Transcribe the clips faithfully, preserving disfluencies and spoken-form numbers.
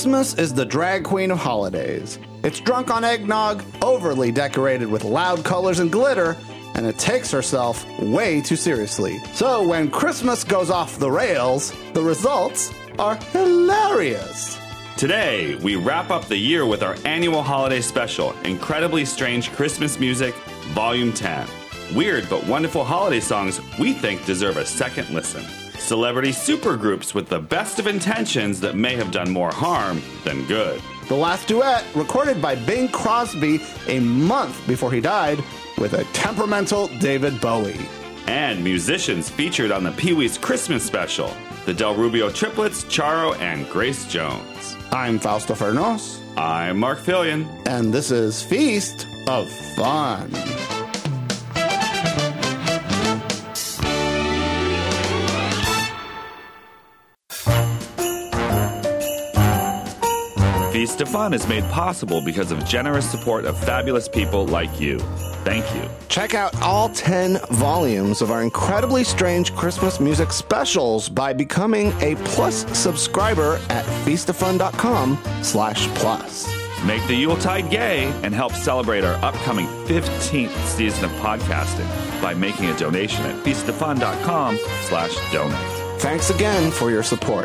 Christmas is the drag queen of holidays. It's drunk on eggnog, overly decorated with loud colors and glitter, and it takes herself way too seriously. So when Christmas goes off the rails, the results are hilarious. Today, we wrap up the year with our annual holiday special, Incredibly Strange Christmas Music, Volume ten. Weird but wonderful holiday songs we think deserve a second listen. Celebrity supergroups with the best of intentions that may have done more harm than good. The last duet, recorded by Bing Crosby a month before he died, with a temperamental David Bowie. And musicians featured on the Pee-wee's Christmas special, the Del Rubio triplets, Charo and Grace Jones. I'm Fausto Fernos. I'm Mark Fillion. And this is Feast of Fun. Feast of Fun is made possible because of generous support of fabulous people like you. Thank you. Check out all ten volumes of our incredibly strange Christmas music specials by becoming a Plus subscriber at feastoffun.com slash plus. Make the Yuletide gay and help celebrate our upcoming fifteenth season of podcasting by making a donation at feastoffun.com slash donate. Thanks again for your support.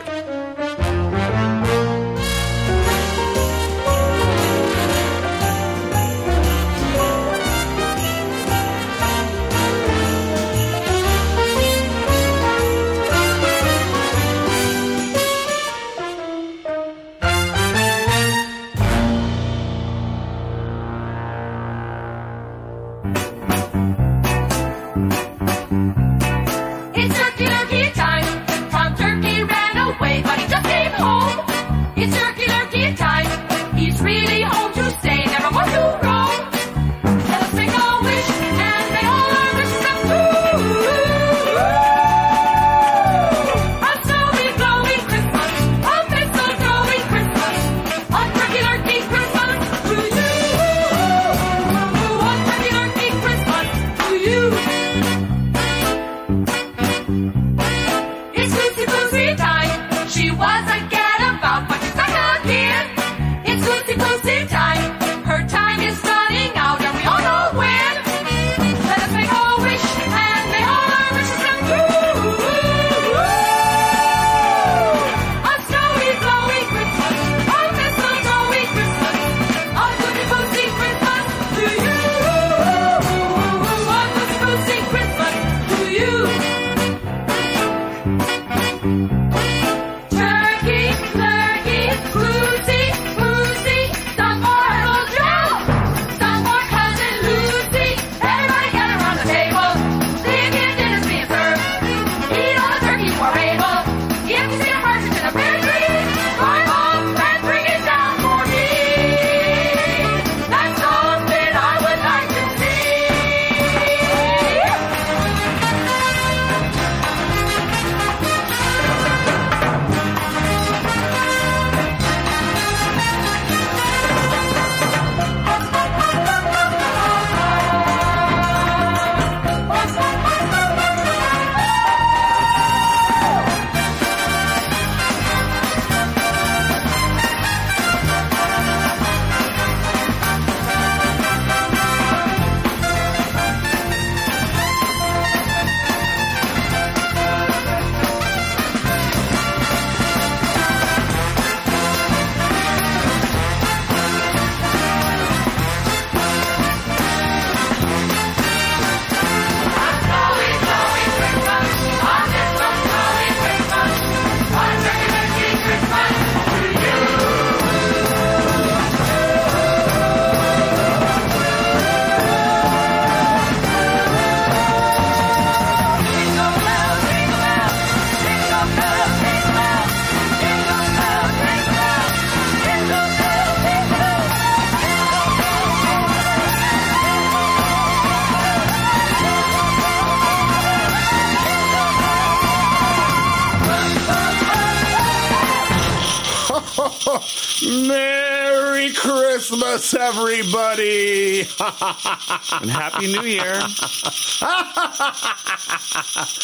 Merry Christmas, everybody! And Happy New Year!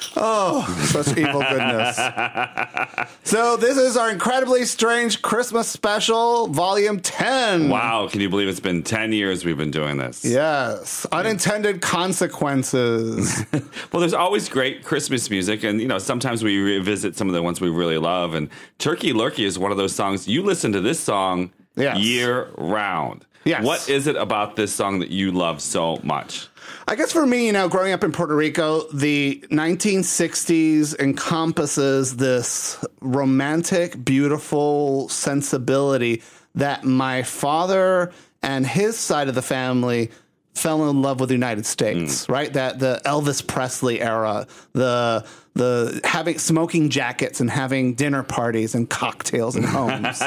Oh, such evil goodness. So this is our Incredibly Strange Christmas Special, Volume ten. Wow, can you believe it's been ten years we've been doing this? Yes, unintended consequences. Well, there's always great Christmas music, and, you know, sometimes we revisit some of the ones we really love, and Turkey Lurkey is one of those songs. You listen to this song Yes. year round. Yes. What is it about this song that you love so much? I guess for me, you know, growing up in Puerto Rico, the nineteen sixties encompasses this romantic, beautiful sensibility that my father and his side of the family fell in love with the United States, mm. right? That the Elvis Presley era, the the having smoking jackets and having dinner parties and cocktails in homes.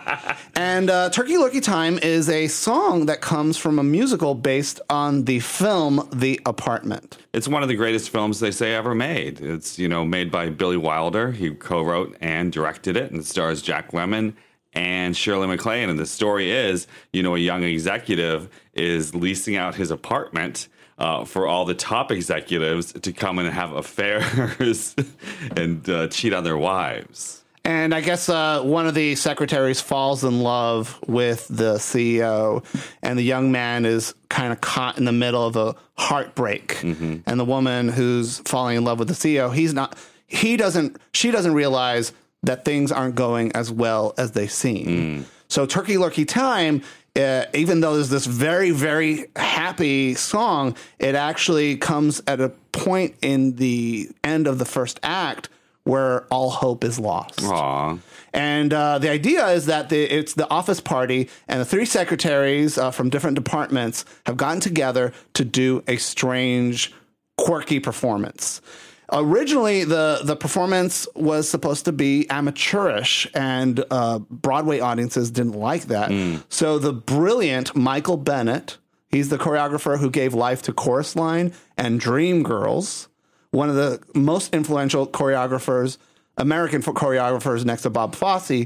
And uh, Turkey Lurkey Time is a song that comes from a musical based on the film The Apartment. It's one of the greatest films they say ever made. It's, you know, made by Billy Wilder. He co-wrote and directed it, and it stars Jack Lemmon and Shirley MacLaine. And the story is, you know, a young executive is leasing out his apartment uh, for all the top executives to come in and have affairs and uh, cheat on their wives. And I guess uh, one of the secretaries falls in love with the C E O, and the young man is kind of caught in the middle of a heartbreak. Mm-hmm. And the woman who's falling in love with the C E O, he's not, he doesn't, she doesn't realize that things aren't going as well as they seem. Mm. So Turkey Lurkey Time, uh, even though there's this very, very happy song, it actually comes at a point in the end of the first act where all hope is lost. Aww. And uh, the idea is that the, it's the office party, and the three secretaries uh, from different departments have gotten together to do a strange, quirky performance. Originally, the, the performance was supposed to be amateurish, and uh, Broadway audiences didn't like that. Mm. So the brilliant Michael Bennett, he's the choreographer who gave life to Chorus Line and Dreamgirls, one of the most influential choreographers, American choreographers next to Bob Fosse.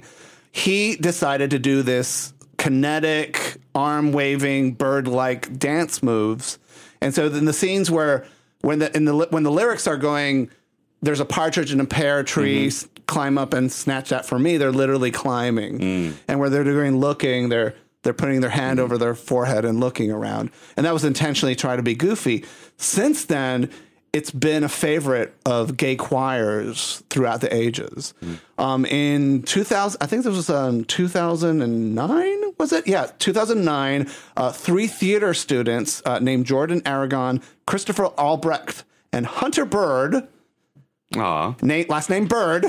He decided to do this kinetic, arm-waving, bird-like dance moves. And so in the scenes where When the, in the when the lyrics are going, there's a partridge in a pear tree, mm-hmm. climb up and snatch that for me, they're literally climbing. Mm. And where they're doing looking, they're they're putting their hand mm. over their forehead and looking around. And that was intentionally trying to be goofy. Since then, it's been a favorite of gay choirs throughout the ages. Mm. Um, in two thousand, I think this was um, two thousand nine, was it? Yeah, two thousand nine, uh, three theater students uh, named Jordan Aragon, Christopher Albrecht, and Hunter Bird. Aw. Nate, last name Bird.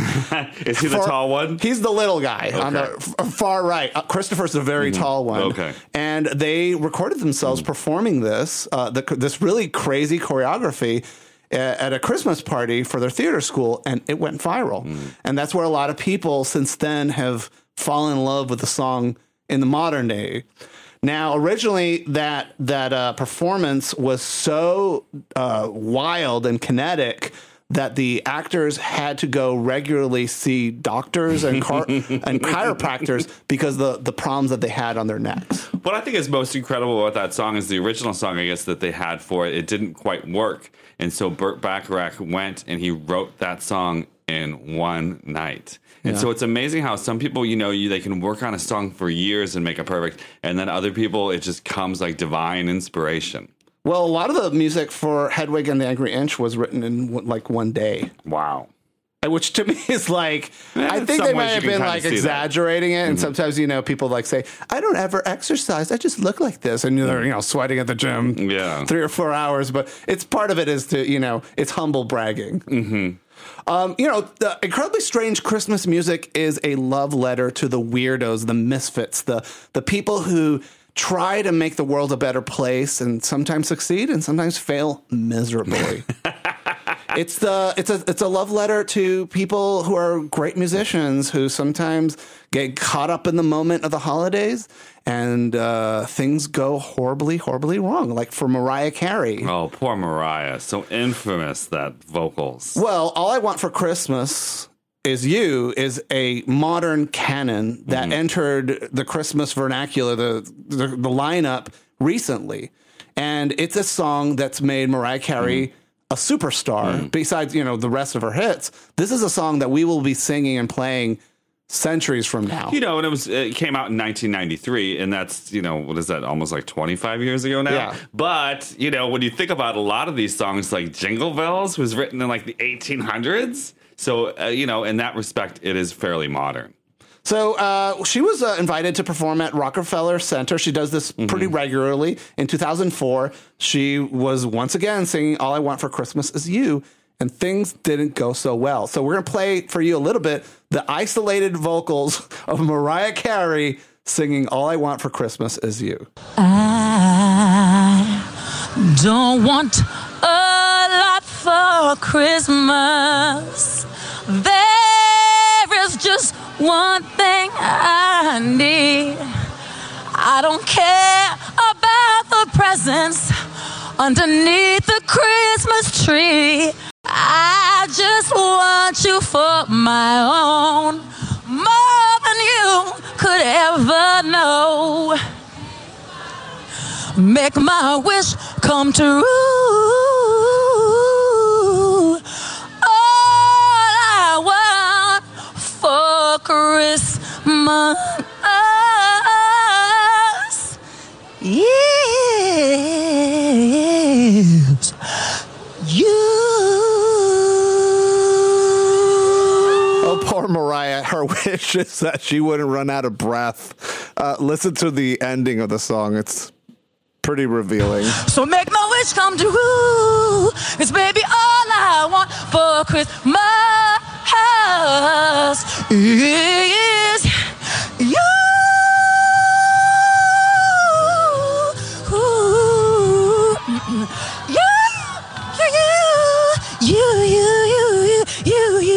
Is he the For, tall one? He's the little guy okay. on the f- far right. Uh, Christopher's the very mm-hmm. tall one. Okay. And they recorded themselves mm-hmm. performing this, uh, the, this really crazy choreography at a Christmas party for their theater school, and it went viral. Mm. And that's where a lot of people since then have fallen in love with the song in the modern day. Now, originally, that that uh, performance was so uh, wild and kinetic that the actors had to go regularly see doctors and car- and chiropractors because the the problems that they had on their necks. What I think is most incredible about that song is the original song, I guess, that they had for it. It didn't quite work. And so Burt Bacharach went and he wrote that song in one night. And yeah. so it's amazing how some people, you know, you they can work on a song for years and make it perfect. And then other people, it just comes like divine inspiration. Well, a lot of the music for Hedwig and the Angry Inch was written in like one day. Wow. Which to me is like, yeah, I think they might have been like exaggerating that. it. And mm-hmm. sometimes, you know, people like say, I don't ever exercise. I just look like this. And they're, you know, sweating at the gym yeah. three or four hours. But it's part of it is to, you know, it's humble bragging. Mm-hmm. Um, you know, the Incredibly Strange Christmas music is a love letter to the weirdos, the misfits, the the people who try to make the world a better place and sometimes succeed and sometimes fail miserably. It's the it's a it's a love letter to people who are great musicians who sometimes get caught up in the moment of the holidays and uh, things go horribly, horribly wrong. Like for Mariah Carey. Oh, poor Mariah. So infamous, that vocals. Well, All I Want for Christmas Is You is a modern canon that mm-hmm. entered the Christmas vernacular, the, the the lineup recently. And it's a song that's made Mariah Carey mm-hmm. a superstar mm. besides, you know, the rest of her hits. This is a song that we will be singing and playing centuries from now. You know, and it was it came out in nineteen ninety-three, and that's, you know, what is that, almost like twenty-five years ago now? Yeah. But, you know, when you think about a lot of these songs, like Jingle Bells was written in like the eighteen hundreds. So, uh, you know, in that respect, it is fairly modern. So uh, she was uh, invited to perform at Rockefeller Center. She does this mm-hmm. pretty regularly. In two thousand four, she was once again singing All I Want for Christmas Is You, and things didn't go so well. So we're going to play for you a little bit the isolated vocals of Mariah Carey singing All I Want for Christmas Is You. I don't want a lot for Christmas. There is just one thing I need. I don't care about the presents underneath the Christmas tree. I just want you for my own, more than you could ever know. Make my wish come true. All I want for Christmas is you. Poor Mariah, her wish is that she wouldn't run out of breath. Uh, listen to the ending of the song. It's pretty revealing. So make my wish come true. It's baby all I want for Christmas is you. You, you, you, you, you, you, you.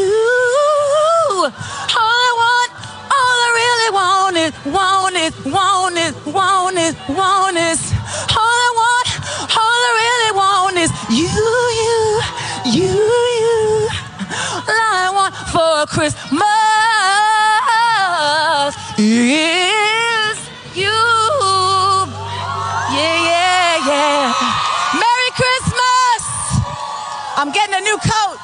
Want it, want it, want it, want it. All I want, all I really want is you, you, you, you. All I want for Christmas is you. Yeah, yeah, yeah. Merry Christmas. I'm getting a new coat.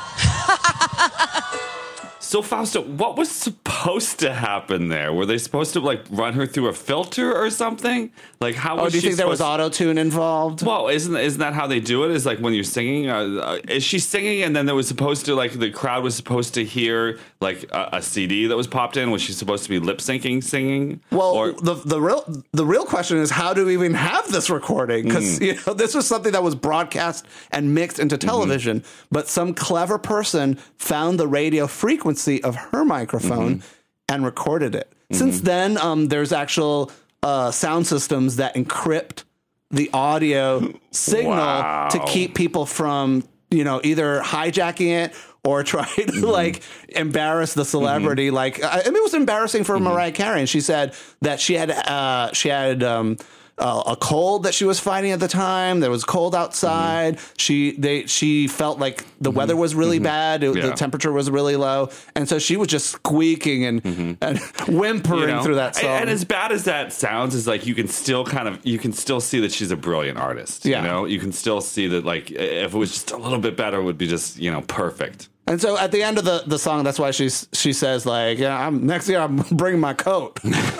So, Fausto, what was supposed to happen there? Were they supposed to, like, run her through a filter or something? Like, how was Oh, do you she think there was to... auto-tune involved? Well, isn't isn't that how they do it? Is like when you're singing, uh, uh, is she singing and then there was supposed to, like, the crowd was supposed to hear, like, a, a C D that was popped in? Was she supposed to be lip-syncing, singing? Well, or... the the real the real question is, how do we even have this recording? Because, mm. you know, this was something that was broadcast and mixed into television, mm-hmm. but some clever person found the radio frequency of her microphone mm-hmm. and recorded it. Mm-hmm. Since then, um, there's actual uh, sound systems that encrypt the audio signal wow. to keep people from, you know, either hijacking it or try to mm-hmm. like embarrass the celebrity. Mm-hmm. Like, I, I mean, it was embarrassing for mm-hmm. Mariah Carey, and she said that she had uh, she had. Um, Uh, a cold that she was fighting at the time. There was cold outside. Mm-hmm. She they she felt like the mm-hmm. weather was really mm-hmm. bad. It, yeah. The temperature was really low, and so she was just squeaking and, mm-hmm. and whimpering you know? through that song. And, and as bad as that sounds, is like you can still kind of you can still see that she's a brilliant artist. Yeah. You know, you can still see that, like, if it was just a little bit better, it would be just, you know, perfect. And so at the end of the, the song, that's why she's she says, like, yeah, I'm next year I'm bringing my coat.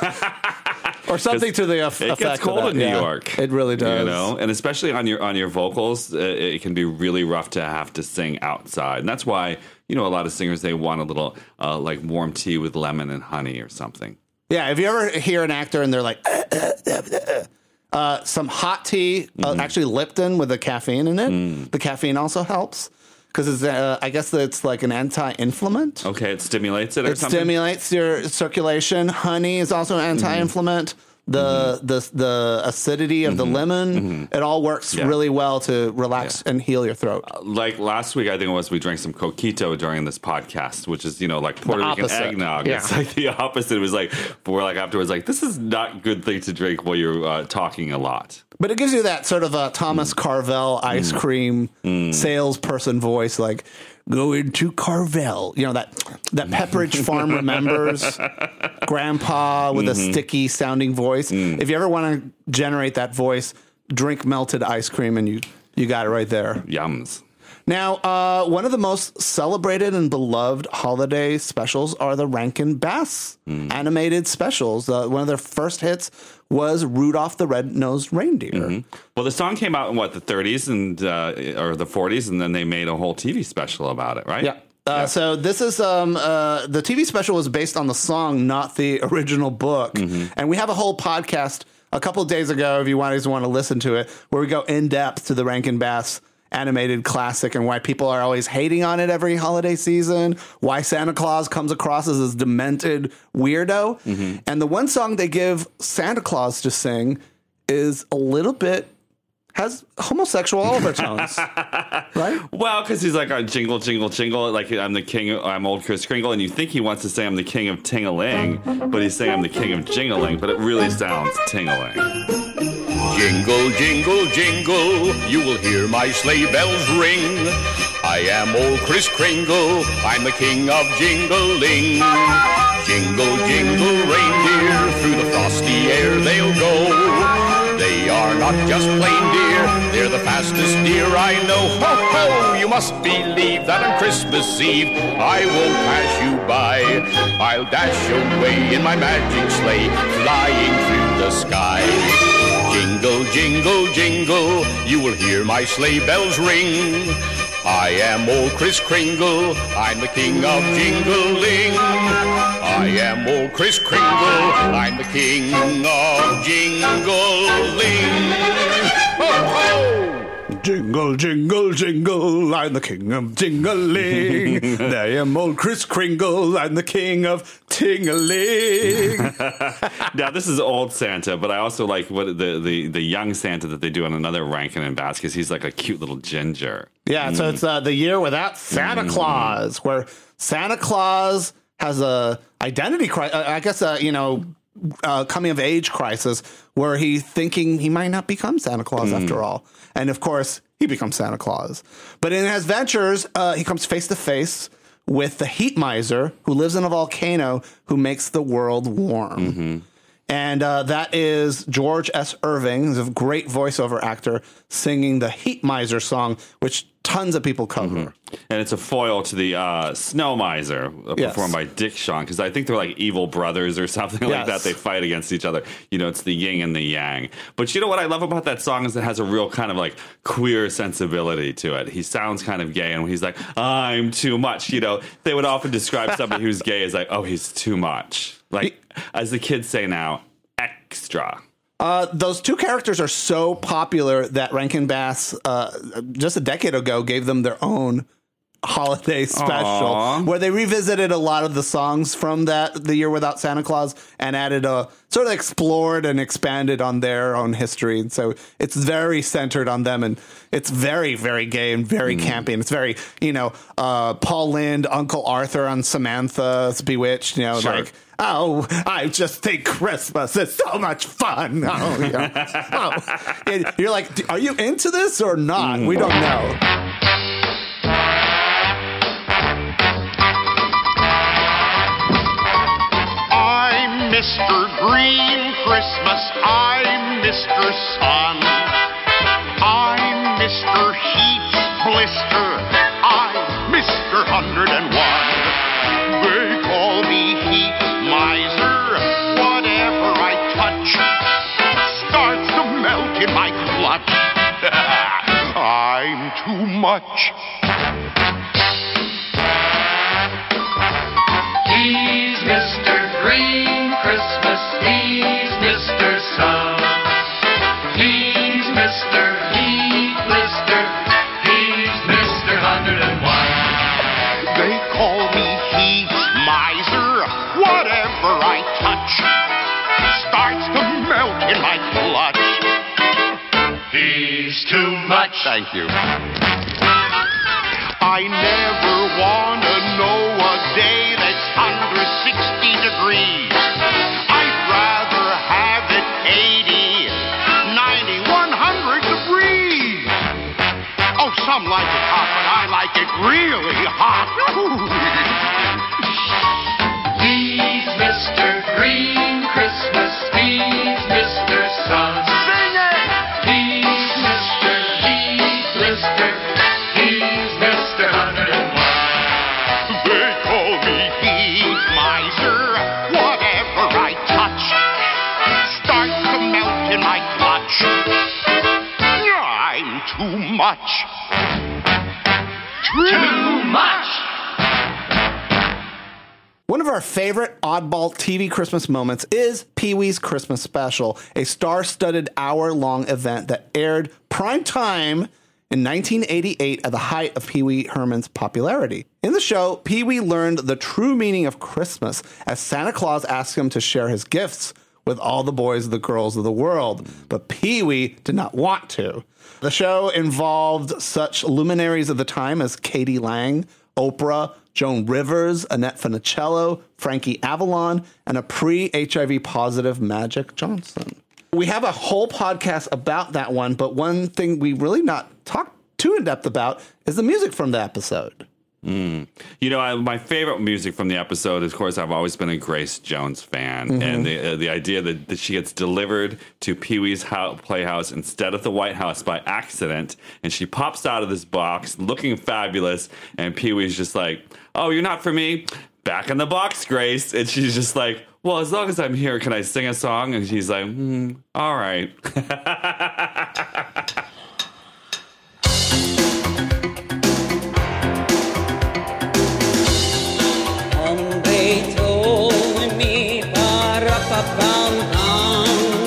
Or something to the effect. It gets cold in New yeah, York. It really does. You know, and especially on your on your vocals, uh, it can be really rough to have to sing outside. And that's why, you know, a lot of singers, they want a little uh, like warm tea with lemon and honey or something. Yeah, if you ever hear an actor and they're like, uh, uh, uh, uh, uh, some hot tea, mm-hmm. uh, actually Lipton with the caffeine in it. Mm. The caffeine also helps. Because it's, uh, I guess it's like an anti-inflammant. Okay, it stimulates it or it something? It stimulates your circulation. Honey is also an anti-inflammant. Mm-hmm. The, mm-hmm. the the acidity of mm-hmm. the lemon, mm-hmm. it all works yeah. really well to relax yeah. and heal your throat. Uh, like last week, I think it was, we drank some coquito during this podcast, which is, you know, like Puerto Rican eggnog. Yeah. It's like the opposite. It was like, we're like afterwards, like, this is not a good thing to drink while you're uh, talking a lot. But it gives you that sort of a Thomas mm. Carvel ice mm. cream mm. salesperson voice, like, go into Carvel. You know, that that Pepperidge Farm remembers grandpa with mm-hmm. a sticky sounding voice. Mm. If you ever want to generate that voice, drink melted ice cream and you, you got it right there. Yums. Now, uh, one of the most celebrated and beloved holiday specials are the Rankin Bass mm. animated specials. Uh, one of their first hits was Rudolph the Red-Nosed Reindeer. Mm-hmm. Well, the song came out in, what, the thirties and uh, or the forties, and then they made a whole T V special about it, right? Yeah. Uh, yeah. So this is um, uh, the T V special was based on the song, not the original book. Mm-hmm. And we have a whole podcast a couple of days ago, if you guys want to listen to it, where we go in depth to the Rankin Bass animated classic and why people are always hating on it every holiday season, why Santa Claus comes across as this demented weirdo. Mm-hmm. And the one song they give Santa Claus to sing is a little bit, has homosexual overtones, right? Well, because he's like, oh, jingle, jingle, jingle, like I'm the king, of, I'm old Kris Kringle, and you think he wants to say I'm the king of ting-a-ling, but he's saying I'm the king of jingling, but it really sounds ting-a-ling. Jingle, jingle, jingle, you will hear my sleigh bells ring. I am old Kris Kringle, I'm the king of jingling. Jingle, jingle, reindeer, through the frosty air they'll go. They are not just plain deer, they're the fastest deer I know. Ho, ho, you must believe that on Christmas Eve I won't pass you by. I'll dash away in my magic sleigh, flying through the sky. Jingle, jingle, jingle, you will hear my sleigh bells ring. I am old Kris Kringle, I'm the king of jingling. I am old Kris Kringle, I'm the king of jingling. Ho, ho! Jingle, jingle, jingle, I'm the king of jingling. I am old Kris Kringle, I'm the king of ting-a-ling. Now, this is old Santa, but I also like what the, the, the young Santa that they do on another Rankin and Bass, because he's like a cute little ginger. Yeah, mm. so it's uh, the year without Santa mm. Claus, where Santa Claus has a identity crisis, I guess, uh, you know, uh, coming of age crisis, where he's thinking he might not become Santa Claus mm. after all. And of course, he becomes Santa Claus. But in his ventures, uh, he comes face to face with the heat miser who lives in a volcano who makes the world warm. Mm-hmm. And uh, that is George S. Irving, who's a great voiceover actor, singing the Heat Miser song, which tons of people cover. Mm-hmm. And it's a foil to the uh, Snow Miser, uh, yes. performed by Dick Shawn, because I think they're like evil brothers or something yes. like that. They fight against each other. You know, it's the yin and the yang. But you know what I love about that song is it has a real kind of like queer sensibility to it. He sounds kind of gay, and he's like, I'm too much. You know, they would often describe somebody who's gay as like, oh, he's too much. Like, as the kids say now, extra. Uh, those two characters are so popular that Rankin Bass, uh, just a decade ago, gave them their own holiday special Aww. where they revisited a lot of the songs from that The Year Without Santa Claus and added a sort of explored and expanded on their own history. And so it's very centered on them, and it's very, very gay and very mm. campy. And it's very, you know, uh, Paul Lynde, Uncle Arthur on Samantha's Bewitched, you know, sure. like, oh, I just think Christmas is so much fun. Oh, you know. oh. You're like, are you into this or not? Mm. We don't know. Mister Green Christmas, I'm Mister Sun. I'm Mister Heat Blister, I'm Mister Hundred and One. They call me Heat Miser, whatever I touch starts to melt in my clutch. I'm too much. He's Mister Green Christmas, he's Mister Sun. He's Mister Heat Blister, he's Mister Hundred and One. They call me Heat Miser, whatever I touch starts to melt in my clutch. He's too much. Thank you. I never wanna know a day that's under sixty degrees. I'd rather have it eighty, ninety, one hundred degrees. Oh, some like it hot, but I like it really hot. He's Mister Green Christmas, he's Mister Sun. Sing it! He's Mister Heat Blister, he's too much. Too much. One of our favorite oddball T V Christmas moments is Pee-wee's Christmas Special, a star-studded hour-long event that aired prime time in nineteen eighty-eight at the height of Pee-wee Herman's popularity. In the show, Pee-wee learned the true meaning of Christmas as Santa Claus asked him to share his gifts with all the boys and the girls of the world, but Pee-wee did not want to. The show involved such luminaries of the time as Katie Lang, Oprah, Joan Rivers, Annette Funicello, Frankie Avalon, and a pre-H I V positive Magic Johnson. We have a whole podcast about that one, but one thing we really not talked too in depth about is the music from the episode. Mm. You know, I, my favorite music from the episode, of course, I've always been a Grace Jones fan. Mm-hmm. And the uh, the idea that, that she gets delivered to Pee-wee's house, playhouse instead of the White House by accident. And she pops out of this box looking fabulous. And Pee-wee's just like, oh, you're not for me? Back in the box, Grace. And she's just like, well, as long as I'm here, can I sing a song? And she's like, mm, all right. They told me, pa-ra-pa-pam-pam,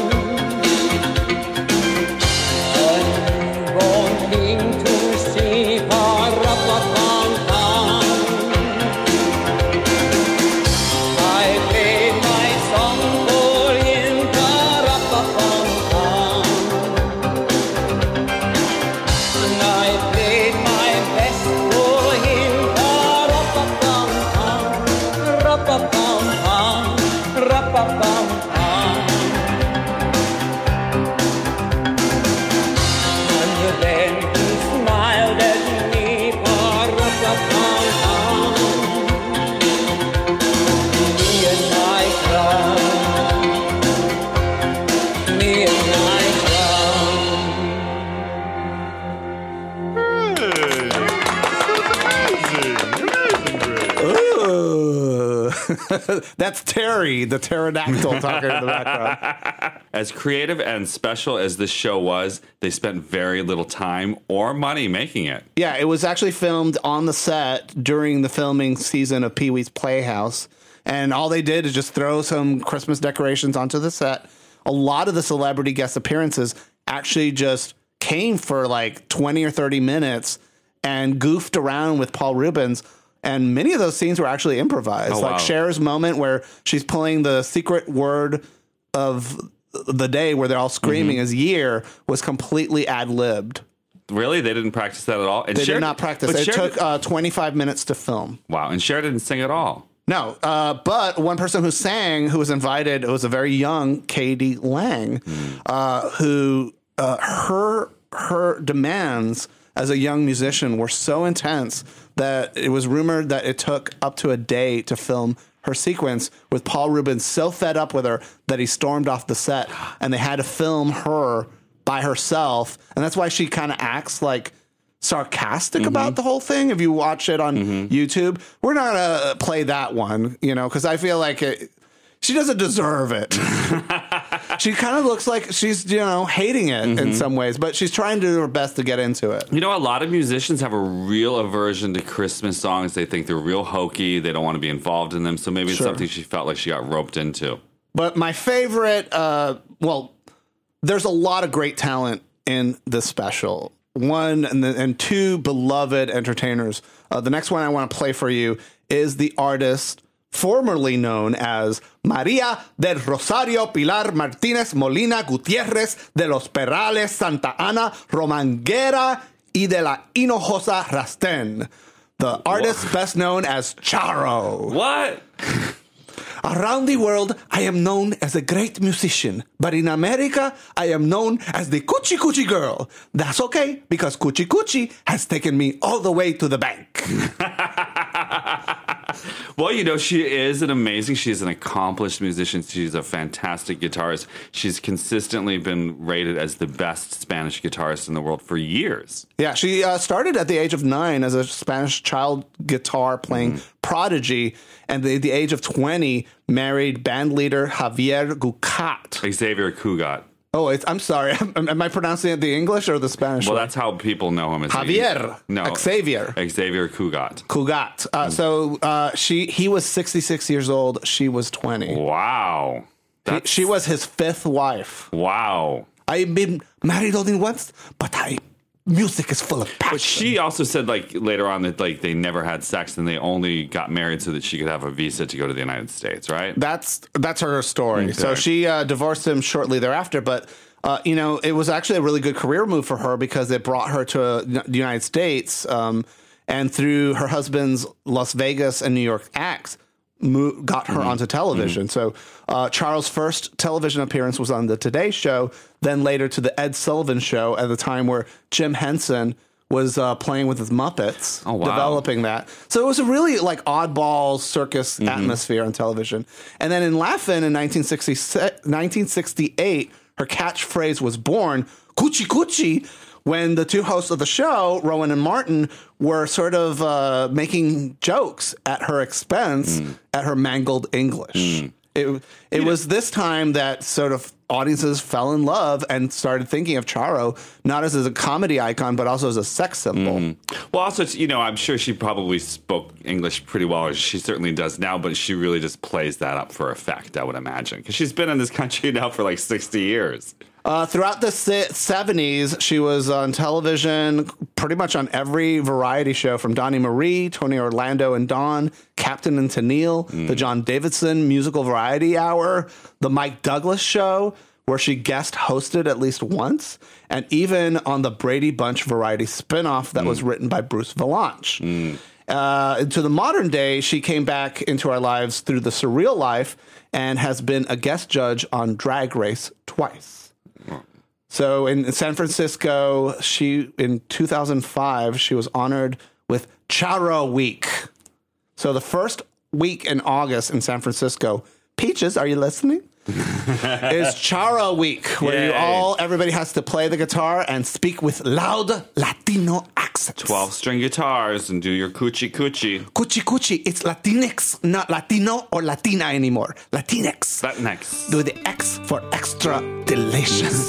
I'm wanting to see, pa-ra-pa-pam-pam. I played my song for him, pa-ra-pa-pam-pam, and I played my best for him, pa-ra-pa-pam-pam. Ra-pa-pam-pam, ra-pa-pam-pam. And then he smiled at me, pa-ra-pa-pam-pam. Me and I cried, me and I That's Terry, the pterodactyl, talking in the background. As creative and special as this show was, they spent very little time or money making it. Yeah, it was actually filmed on the set during the filming season of Pee-wee's Playhouse. And all they did is just throw some Christmas decorations onto the set. A lot of the celebrity guest appearances actually just came for like twenty or thirty minutes and goofed around with Paul Rubens. And many of those scenes were actually improvised. Oh, like wow. Cher's moment where she's pulling the secret word of the day where they're all screaming mm-hmm. is year was completely ad-libbed. Really? They didn't practice that at all? And They Cher, did not practice. but It Cher, took uh, twenty-five minutes to film. Wow. And Cher didn't sing at all. No, uh, but one person who sang, who was invited, it was a very young Katie Lang, mm. uh, who uh, her her demands as a young musician were so intense that it was rumored that it took up to a day to film her sequence, with Paul Rubens so fed up with her that he stormed off the set, and they had to film her by herself. And that's why she kind of acts like sarcastic mm-hmm. about the whole thing. If you watch it on mm-hmm. YouTube, we're not going to play that one, you know, because I feel like it, she doesn't deserve it. She kind of looks like she's, you know, hating it mm-hmm. in some ways, but she's trying to do her best to get into it. You know, a lot of musicians have a real aversion to Christmas songs. They think they're real hokey. They don't want to be involved in them. So maybe it's Sure. something she felt like she got roped into. But my favorite, uh, well, there's a lot of great talent in this special. One and, the, and two beloved entertainers. Uh, the next one I want to play for you is the artist formerly known as María del Rosario Pilar Martínez Molina Gutiérrez de los Perales Santa Ana Romanguera y de la Hinojosa Rastén. The artist what? best known as Charo. What? Around the world, I am known as a great musician, but in America, I am known as the Coochie Coochie Girl. That's okay, because Coochie Coochie has taken me all the way to the bank. Well, you know, she is an amazing, she's an accomplished musician. She's a fantastic guitarist. She's consistently been rated as the best Spanish guitarist in the world for years. Yeah, she uh, started at the age of nine as a Spanish child guitar playing mm. prodigy, and at the age of twenty, married band leader Javier Cugat. Xavier Cugat. Oh, it's, I'm sorry. Am, am I pronouncing it the English or the Spanish? Well, way? that's how people know him as Javier. No, Xavier. Xavier Cugat. Cugat. Uh, so uh, she he was sixty-six years old. She was twenty. Wow. He, That's, she was his fifth wife. wow. I've been married only once, but I music is full of passion. But she also said, like, later on that, like, they never had sex and they only got married so that she could have a visa to go to the United States, right? That's that's her story. Okay. So she uh, divorced him shortly thereafter, but uh, you know, it was actually a really good career move for her because it brought her to uh, the United States, um, and through her husband's Las Vegas and New York acts, mo- got her mm-hmm. onto television. Mm-hmm. So uh, Charles' first television appearance was on the Today Show, then later to the Ed Sullivan Show at the time where Jim Henson was uh, playing with his Muppets, oh, wow. developing that. So it was a really like oddball circus mm-hmm. atmosphere on television. And then in Laugh-In in nineteen sixty-eight, her catchphrase was born, Coochie Coochie, when the two hosts of the show, Rowan and Martin, were sort of uh, making jokes at her expense mm. at her mangled English. Mm. It, it was this time that sort of audiences fell in love and started thinking of Charo not as, as a comedy icon, but also as a sex symbol. Mm. Well, also, it's, you know, I'm sure she probably spoke English pretty well, as she certainly does now, but she really just plays that up for effect, I would imagine, because she's been in this country now for like sixty years. Uh, throughout the seventies, she was on television pretty much on every variety show from Donnie Marie, Tony Orlando and Dawn, Captain and Tennille, mm. the John Davidson Musical Variety Hour, the Mike Douglas Show, where she guest hosted at least once, and even on the Brady Bunch variety spinoff that mm. was written by Bruce Vilanch. Mm. Uh, to the modern day, she came back into our lives through The Surreal Life and has been a guest judge on Drag Race twice. So in San Francisco, she in two thousand five, she was honored with Charo Week. So the first week in August in San Francisco, Peaches, are you listening? is Charo Week, where Yay. you all, everybody has to play the guitar and speak with loud Latino accents. twelve-string guitars and do your coochie coochie. Coochie coochie. It's Latinx, not Latino or Latina anymore. Latinx. Latinx. Do the X for extra delicious.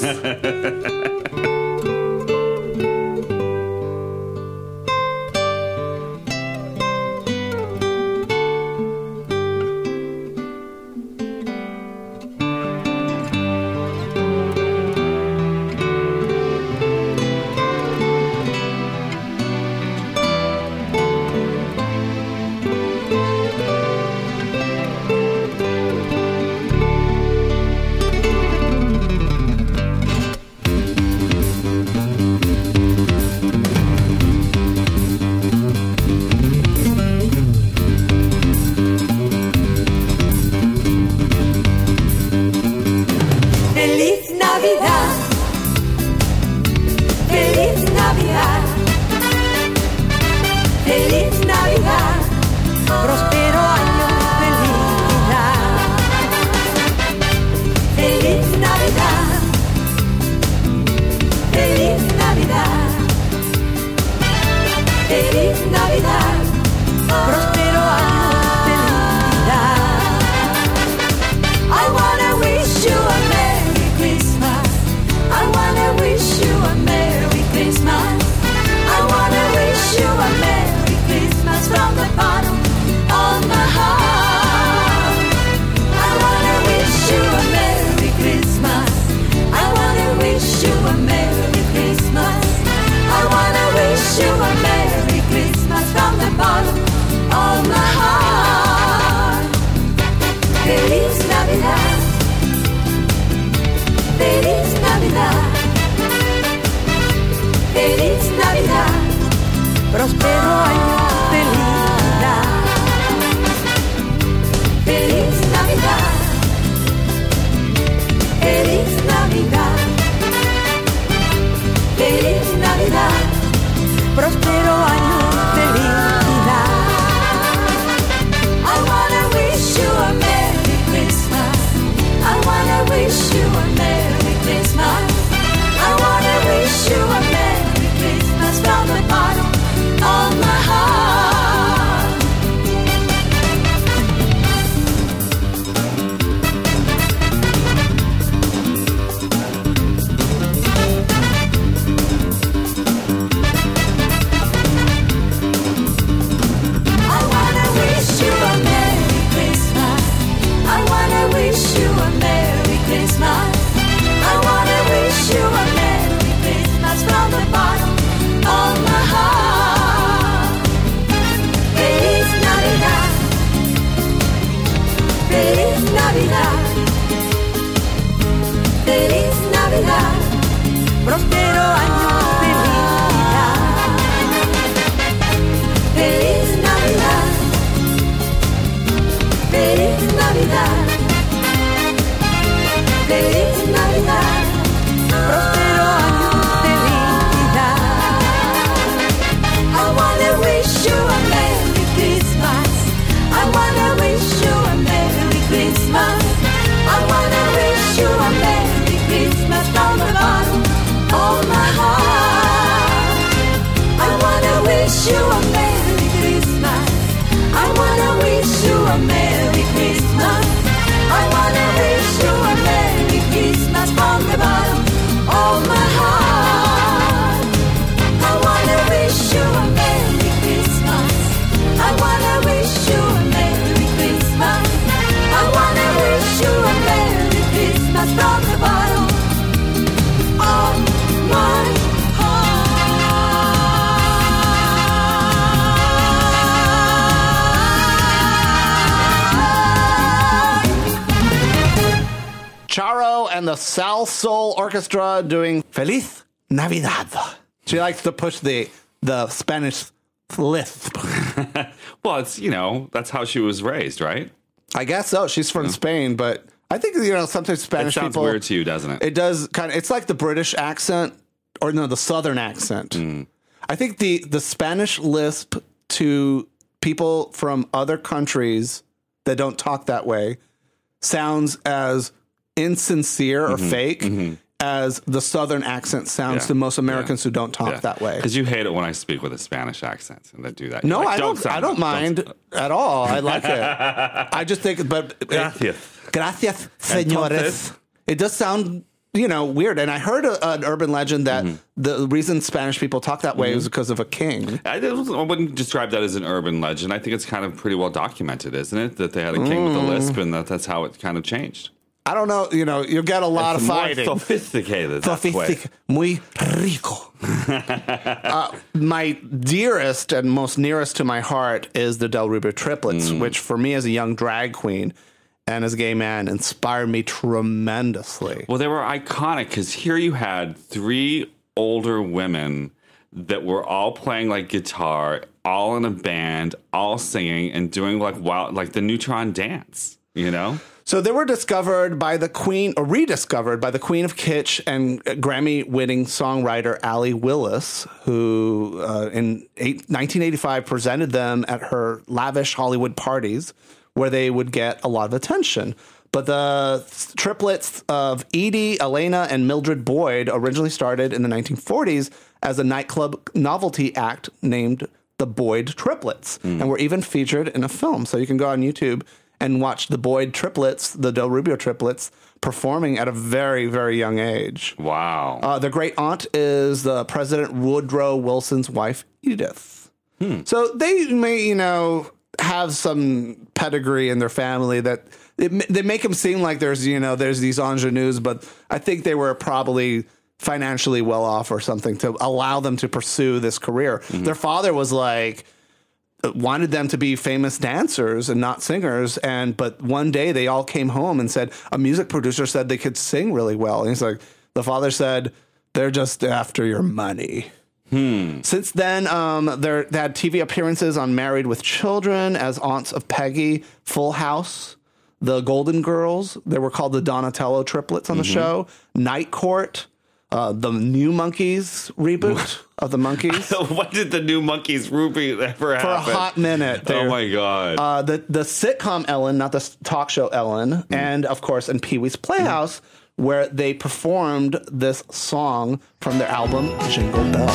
From the bottom of my heart. the Sal Soul Orchestra doing Feliz Navidad. She likes to push the the Spanish lisp. Well, it's, you know, that's how she was raised, right? I guess so. She's from Spain, but I think, you know, sometimes It Spanish sounds people. weird to you, doesn't it? It does kind of. It's like the British accent, or no, the Southern accent. Mm. I think the the Spanish lisp to people from other countries that don't talk that way sounds as insincere or Mm-hmm. fake as the Southern accent sounds Yeah. to most Americans Yeah. who don't talk Yeah. that way. Because you hate it when I speak with a Spanish accent and they do that. No, You're like, I don't. sound I don't like- mind at all. I like it. I just think, but Gracias. gracias, señores. Entonces- It does sound, you know, weird. And I heard a, an urban legend that Mm-hmm. the reason Spanish people talk that way is because of a king. I, don't- I wouldn't describe that as an urban legend. I think it's kind of pretty well documented, isn't it? That they had a king with a lisp and that that's how it kind of changed. I don't know. You know, you'll get a lot It's of more fighting. sophisticated that way. Sophistic- muy rico. uh, my dearest and most nearest to my heart is the Del Rubio triplets, Mm. which for me as a young drag queen and as a gay man inspired me tremendously. Well, they were iconic because here you had three older women that were all playing like guitar, all in a band, all singing and doing like wild, like the Neutron dance, you know? So they were discovered by the queen, or rediscovered by the queen of kitsch and Grammy-winning songwriter Allie Willis, who uh, in eight, nineteen eighty-five presented them at her lavish Hollywood parties, where they would get a lot of attention. But the triplets of Edie, Elena, and Mildred Boyd originally started in the nineteen forties as a nightclub novelty act named the Boyd Triplets, and were even featured in a film. So you can go on YouTube and watch the Boyd triplets, the Del Rubio triplets, performing at a very, very young age. Wow. Uh, their great aunt is the President Woodrow Wilson's wife, Edith. So they may, you know, have some pedigree in their family that it, they make them seem like there's, you know, there's these ingenues, but I think they were probably financially well off or something to allow them to pursue this career. Their father was like, wanted them to be famous dancers and not singers. And but one day they all came home and said, a music producer said they could sing really well. And he's like, the father said, they're just after your money. Hmm. Since then, um, they're, they had T V appearances on Married with Children as aunts of Peggy, Full House, The Golden Girls. They were called the Donatello triplets on the show. Night Court, uh, the New Monkeys reboot of the Monkeys. What did the new Monkeys Ruby ever For a happen? hot minute. Oh They're- my God. Uh, the the sitcom Ellen, not the s- talk show Ellen, and of course in Pee Wee's Playhouse, where they performed this song from their album Jingle Bells.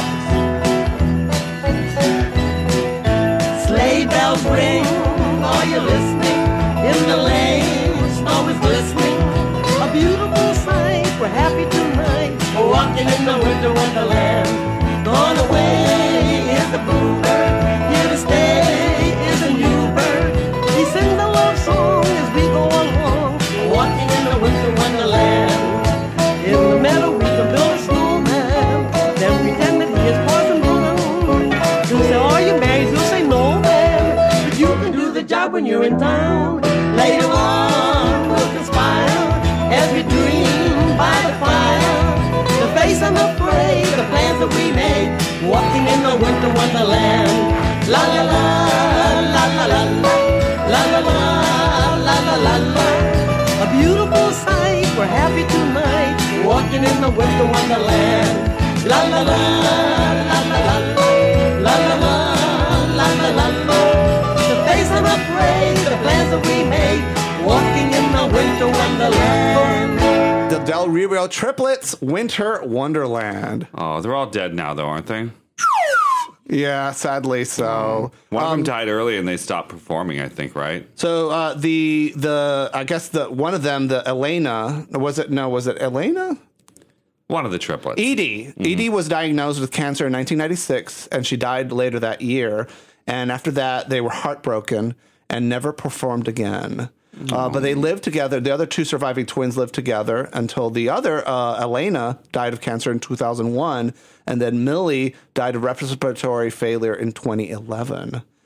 Sleigh bells ring, are you listening? In the lane, snow is glistening. A beautiful sight, we're happy tonight. We're walking in the winter wonderland. Gone away is the bluebird, here to stay is a new bird. He sings a love song as we go along. We're walking in the winter wonderland. In the meadow we can build a snowman, then pretend that he is Parson Brown. He'll say, are you married? He'll say, no, man. But you can do the job when you're in town. Later on, we'll conspire as we dream by the fire. To face unafraid the plans that we made, walking in the winter wonderland. La la la, la la la la, la la la, la la la la. A beautiful sight, we're happy tonight, walking in the winter wonderland. La la la, la la la la, la la la, la la la la. To face unafraid the plans that we made, walking in the winter wonderland. The Del Rubio triplets, Winter Wonderland. oh, they're all dead now, though, aren't they? Yeah, sadly so. One of Um, them died early and they stopped performing, I think, right? So uh, the the I guess the one of them, the Elena, was it? No, was it Elena? One of the triplets. Edie. Edie was diagnosed with cancer in nineteen ninety-six, and she died later that year. And after that, they were heartbroken and never performed again. Uh, but they lived together. The other two surviving twins lived together until the other, uh, Elena, died of cancer in two thousand one. And then Millie died of respiratory failure in twenty eleven.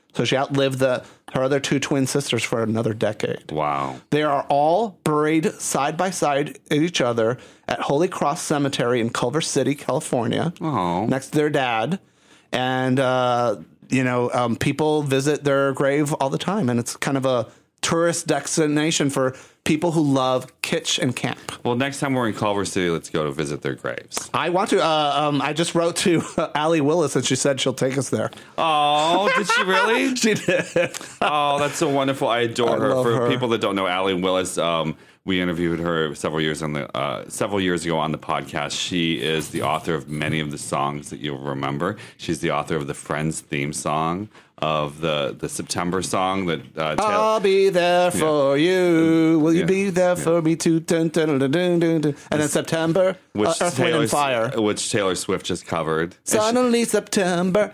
So she outlived the her other two twin sisters for another decade. Wow. They are all buried side by side at each other at Holy Cross Cemetery in Culver City, California, Oh. next to their dad. And, uh, you know, um, people visit their grave all the time. And it's kind of a tourist destination for people who love kitsch and camp. Well, next time we're in Culver City, let's go to visit their graves. I want to. Uh, um, I just wrote to uh, Allie Willis, and she said she'll take us there. Oh, did she really? She did. Oh, that's so wonderful. I adore I her. love For her. people that don't know Allie Willis, um, we interviewed her several years on the uh, several years ago on the podcast. She is the author of many of the songs that you'll remember. She's the author of the Friends theme song, of the the September song that uh, Taylor, I'll be there for you. Will you Yeah. be there for me too? Dun, dun, dun, dun, dun, dun. And then September, which uh, Earth, Wind, Taylor, and Fire. which Taylor Swift just covered. And she- Suddenly September,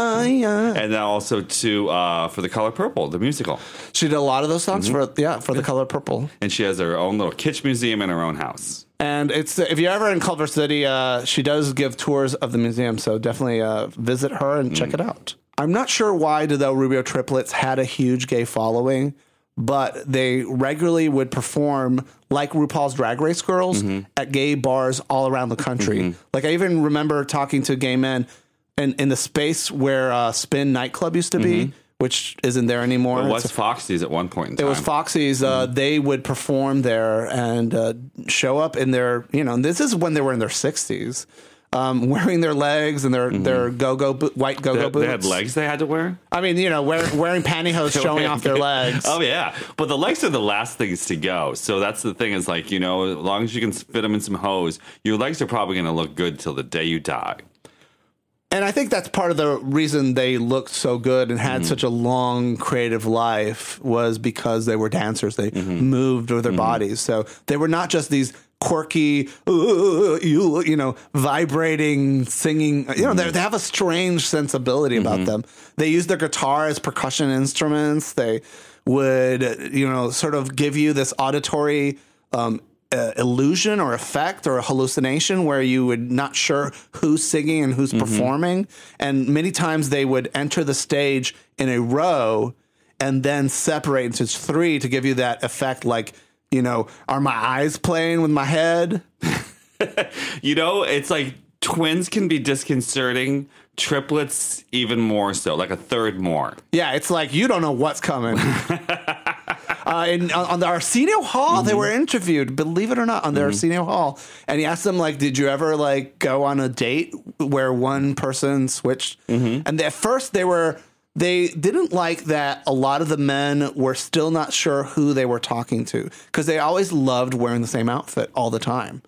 I uh. And then also to uh, for the Color Purple, the musical. She did a lot of those songs Mm-hmm. for yeah for the Color Purple. And she has her own little kitsch museum in her own house. And it's if you're ever in Culver City, uh, she does give tours of the museum, so definitely uh, visit her and check it out. I'm not sure why the Del Rubio triplets had a huge gay following, but they regularly would perform like RuPaul's Drag Race girls at gay bars all around the country. Like I even remember talking to gay men in, in the space where uh, Spin nightclub used to be, which isn't there anymore. It was It's a- Foxy's at one point in it time. was Foxy's. Uh, They would perform there and uh, show up in their, you know, and this is when they were in their sixties, um, wearing their legs and their, their go-go bo- white go-go They, boots. they had legs they had to wear? I mean, you know, wear, wearing pantyhose showing off their legs. Oh, yeah. But the legs are the last things to go. So that's the thing is like, you know, as long as you can fit them in some hose, your legs are probably going to look good till the day you die. And I think that's part of the reason they looked so good and had such a long creative life was because they were dancers. They moved with their bodies. So they were not just these quirky, uh, you, you know, vibrating, singing. You know, they, they have a strange sensibility about them. They use their guitar as percussion instruments. They would, you know, sort of give you this auditory um, uh, illusion or effect or a hallucination where you would not sure who's singing and who's performing. And many times they would enter the stage in a row and then separate into three to give you that effect like, you know, are my eyes playing with my head? You know, it's like twins can be disconcerting, triplets even more so, like a third more. Yeah, it's like you don't know what's coming. uh, in, on, on the Arsenio Hall, they were interviewed, believe it or not, on the Arsenio Hall. And he asked them, like, did you ever, like, go on a date where one person switched? And at first they were... They didn't like that a lot of the men were still not sure who they were talking to because they always loved wearing the same outfit all the time.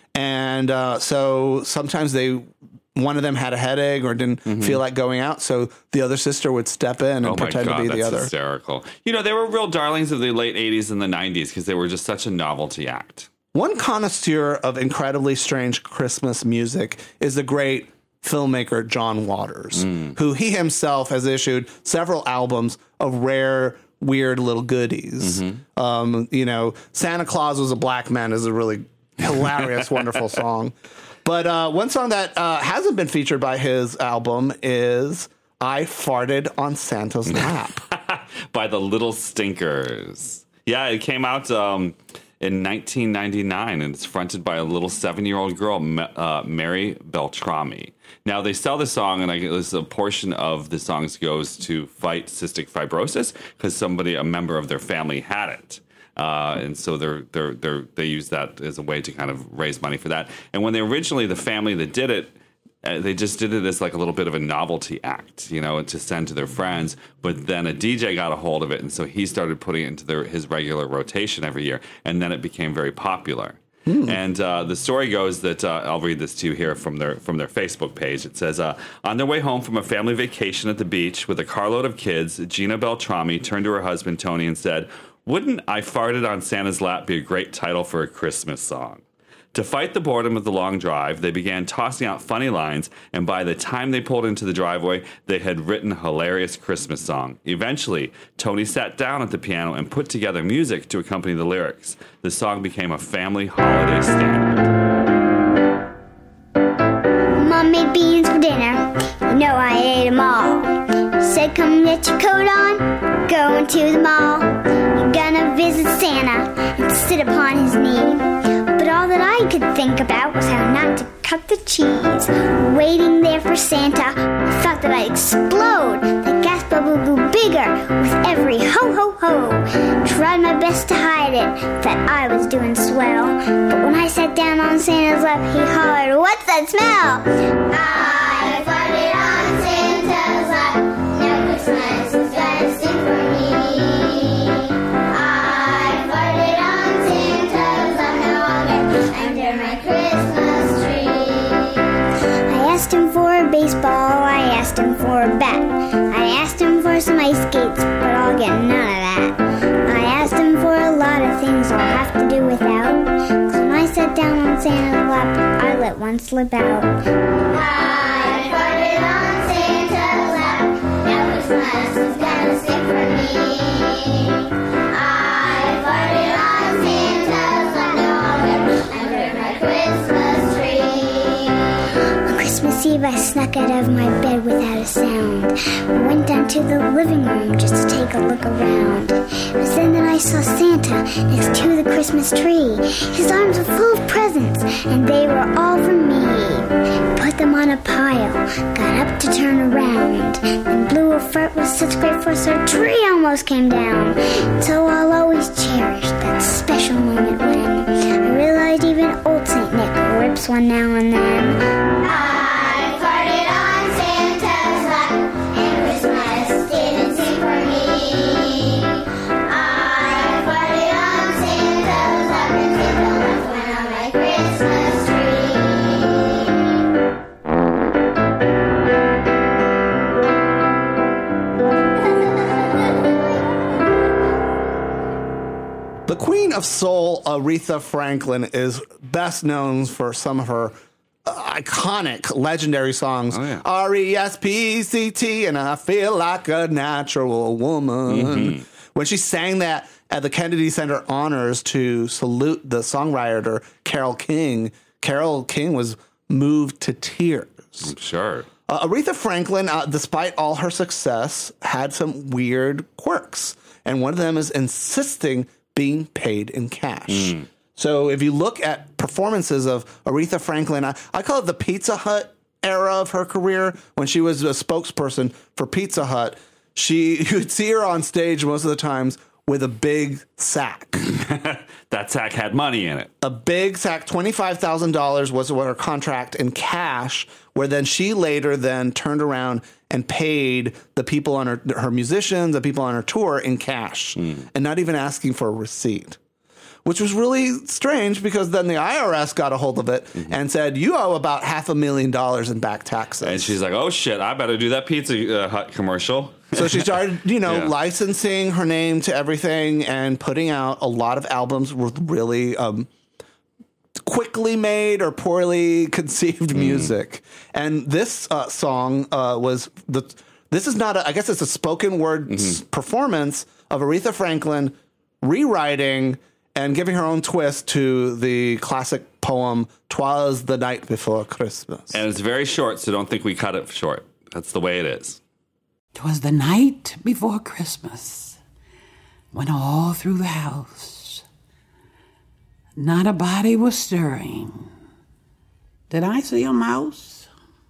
And uh, so sometimes they, one of them had a headache or didn't feel like going out. So the other sister would step in and Oh my pretend God, to be the that's other. hysterical. You know, they were real darlings of the late eighties and the nineties because they were just such a novelty act. One connoisseur of incredibly strange Christmas music is the great filmmaker John Waters, who he himself has issued several albums of rare, weird little goodies. Um, you know, Santa Claus Was a Black Man is a really hilarious, wonderful song. But uh, one song that uh, hasn't been featured by his album is I Farted on Santa's Lap. By the Little Stinkers. Yeah, it came out um, in nineteen ninety-nine, and it's fronted by a little seven-year-old girl, Ma- uh, Mary Beltrami. Now, they sell the song, and I guess a portion of the songs goes to fight cystic fibrosis because somebody, a member of their family, had it. Uh, and so they're, they're, they're, they use that as a way to kind of raise money for that. And when they originally, the family that did it, uh, they just did it as like a little bit of a novelty act, you know, to send to their friends. But then a D J got a hold of it, and so he started putting it into their, his regular rotation every year, and then it became very popular. Hmm. And uh, the story goes that uh, I'll read this to you here from their from their Facebook page. It says, uh, on their way home from a family vacation at the beach with a carload of kids, Gina Beltrami turned to her husband, Tony, and said, wouldn't I Farted on Santa's Lap be a great title for a Christmas song? To fight the boredom of the long drive, they began tossing out funny lines, and by the time they pulled into the driveway, they had written a hilarious Christmas song. Eventually, Tony sat down at the piano and put together music to accompany the lyrics. The song became a family holiday standard. Mom made beans for dinner. You know I ate them all. Said Better come get your coat on, going to the mall. You're gonna visit Santa and sit upon his knee. But all that I could think about was how not to cut the cheese. Waiting there for Santa, I thought that I'd explode. The gas bubble grew bigger with every ho-ho-ho. Tried my best to hide it, that I was doing swell. But when I sat down on Santa's lap, he hollered, "What's that smell?" I farted on Santa's lap. Now Christmas is gonna sing for me. I farted on Santa's lap. Now I'll get under my Christmas tree. I asked him for a baseball, I asked him for a bat. I asked him for some ice skates, but I'll get none of that. I asked him for a lot of things I'll have to do without. Cause when I sat down on Santa's lap, I let one slip out. I farted on Santa's lap. Now Christmas is gonna stick for me. I farted on Santa's lap. Now I'll get under my Christmas tree. On Christmas Eve, I snuck out of my bed without a sound. I went down to the living room just to take a look around. It was then that I saw Santa next to the Christmas tree. His arms were full of presents, and they were all for me. Put them on a pile, got up to turn around, and blew a fart with such great force our tree almost came down. So I'll always cherish that special moment when I realized even old Saint Nick rips one now and then. I farted on Santa's lap, and Christmas didn't sing for me. I farted on Santa's lap, and Santa left one on my Christmas tree. The Queen of Soul, Aretha Franklin, is best known for some of her iconic, legendary songs. Oh, yeah. R E S P E C T, and I Feel Like a Natural Woman. Mm-hmm. When she sang that at the Kennedy Center Honors to salute the songwriter Carole King, Carole King was moved to tears. I'm sure. Uh, Aretha Franklin, uh, despite all her success, had some weird quirks. And one of them is insisting being paid in cash. Mm. So if you look at performances of Aretha Franklin, I, I call it the Pizza Hut era of her career. When she was a spokesperson for Pizza Hut, she you would see her on stage most of the times with a big sack. That sack had money in it. A big sack, twenty-five thousand dollars was what her contract in cash, where then she later then turned around and paid the people on her, her musicians, the people on her tour in cash, mm. and not even asking for a receipt. Which was really strange because then the I R S got a hold of it mm-hmm. and said, you owe about half a million dollars in back taxes. And she's like, oh, shit, I better do that Pizza uh, Hut commercial. So she started, you know, yeah. licensing her name to everything and putting out a lot of albums with really um, quickly made or poorly conceived mm. music. And this uh, song uh, was, the. this is not, a, I guess it's a spoken word mm-hmm. performance of Aretha Franklin rewriting and giving her own twist to the classic poem, "'Twas the Night Before Christmas." And it's very short, so don't think we cut it short. That's the way it is. 'Twas the night before Christmas, when all through the house not a body was stirring. Did I see a mouse?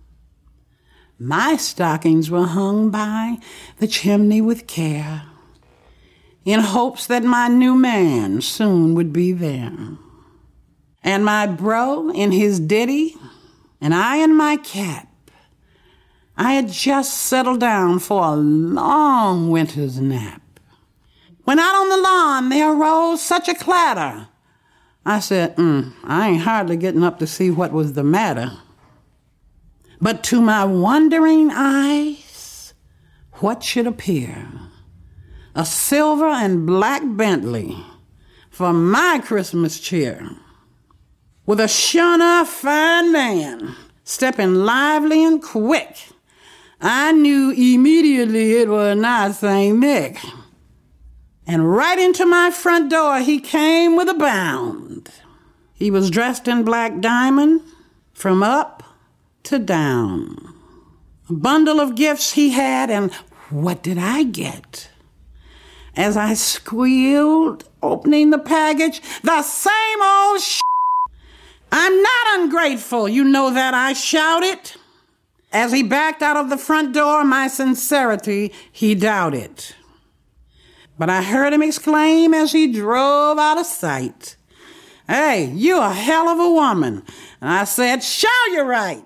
My stockings were hung by the chimney with care, in hopes that my new man soon would be there. And my bro in his ditty, and I in my cap, I had just settled down for a long winter's nap. When out on the lawn there arose such a clatter, I said, mm, I ain't hardly getting up to see what was the matter. But to my wondering eyes, what should appear? A silver and black Bentley for my Christmas cheer, with a sure enough fine man stepping lively and quick. I knew immediately it was not Saint Nick. And right into my front door he came with a bound. He was dressed in black diamond from up to down. A bundle of gifts he had, and what did I get? As I squealed, opening the package, the same old shit. I'm not ungrateful, you know that, I shouted. As he backed out of the front door, my sincerity he doubted. But I heard him exclaim as he drove out of sight, "Hey, you a hell of a woman." And I said, "Show you right."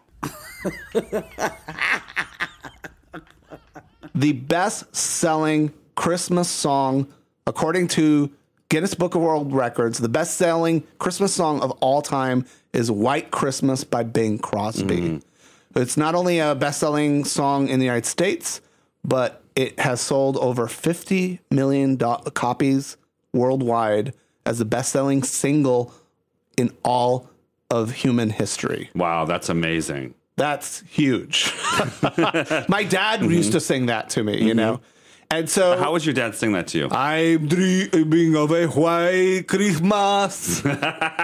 The best-selling Christmas song, according to Guinness Book of World Records, the best-selling Christmas song of all time is White Christmas by Bing Crosby. Mm-hmm. It's not only a best-selling song in the United States, but it has sold over fifty million do- copies worldwide as the best-selling single in all of human history. Wow, that's amazing. That's huge. My dad mm-hmm. used to sing that to me, mm-hmm. you know. And so, how would your dad sing that to you? I'm dreaming of a white Christmas. And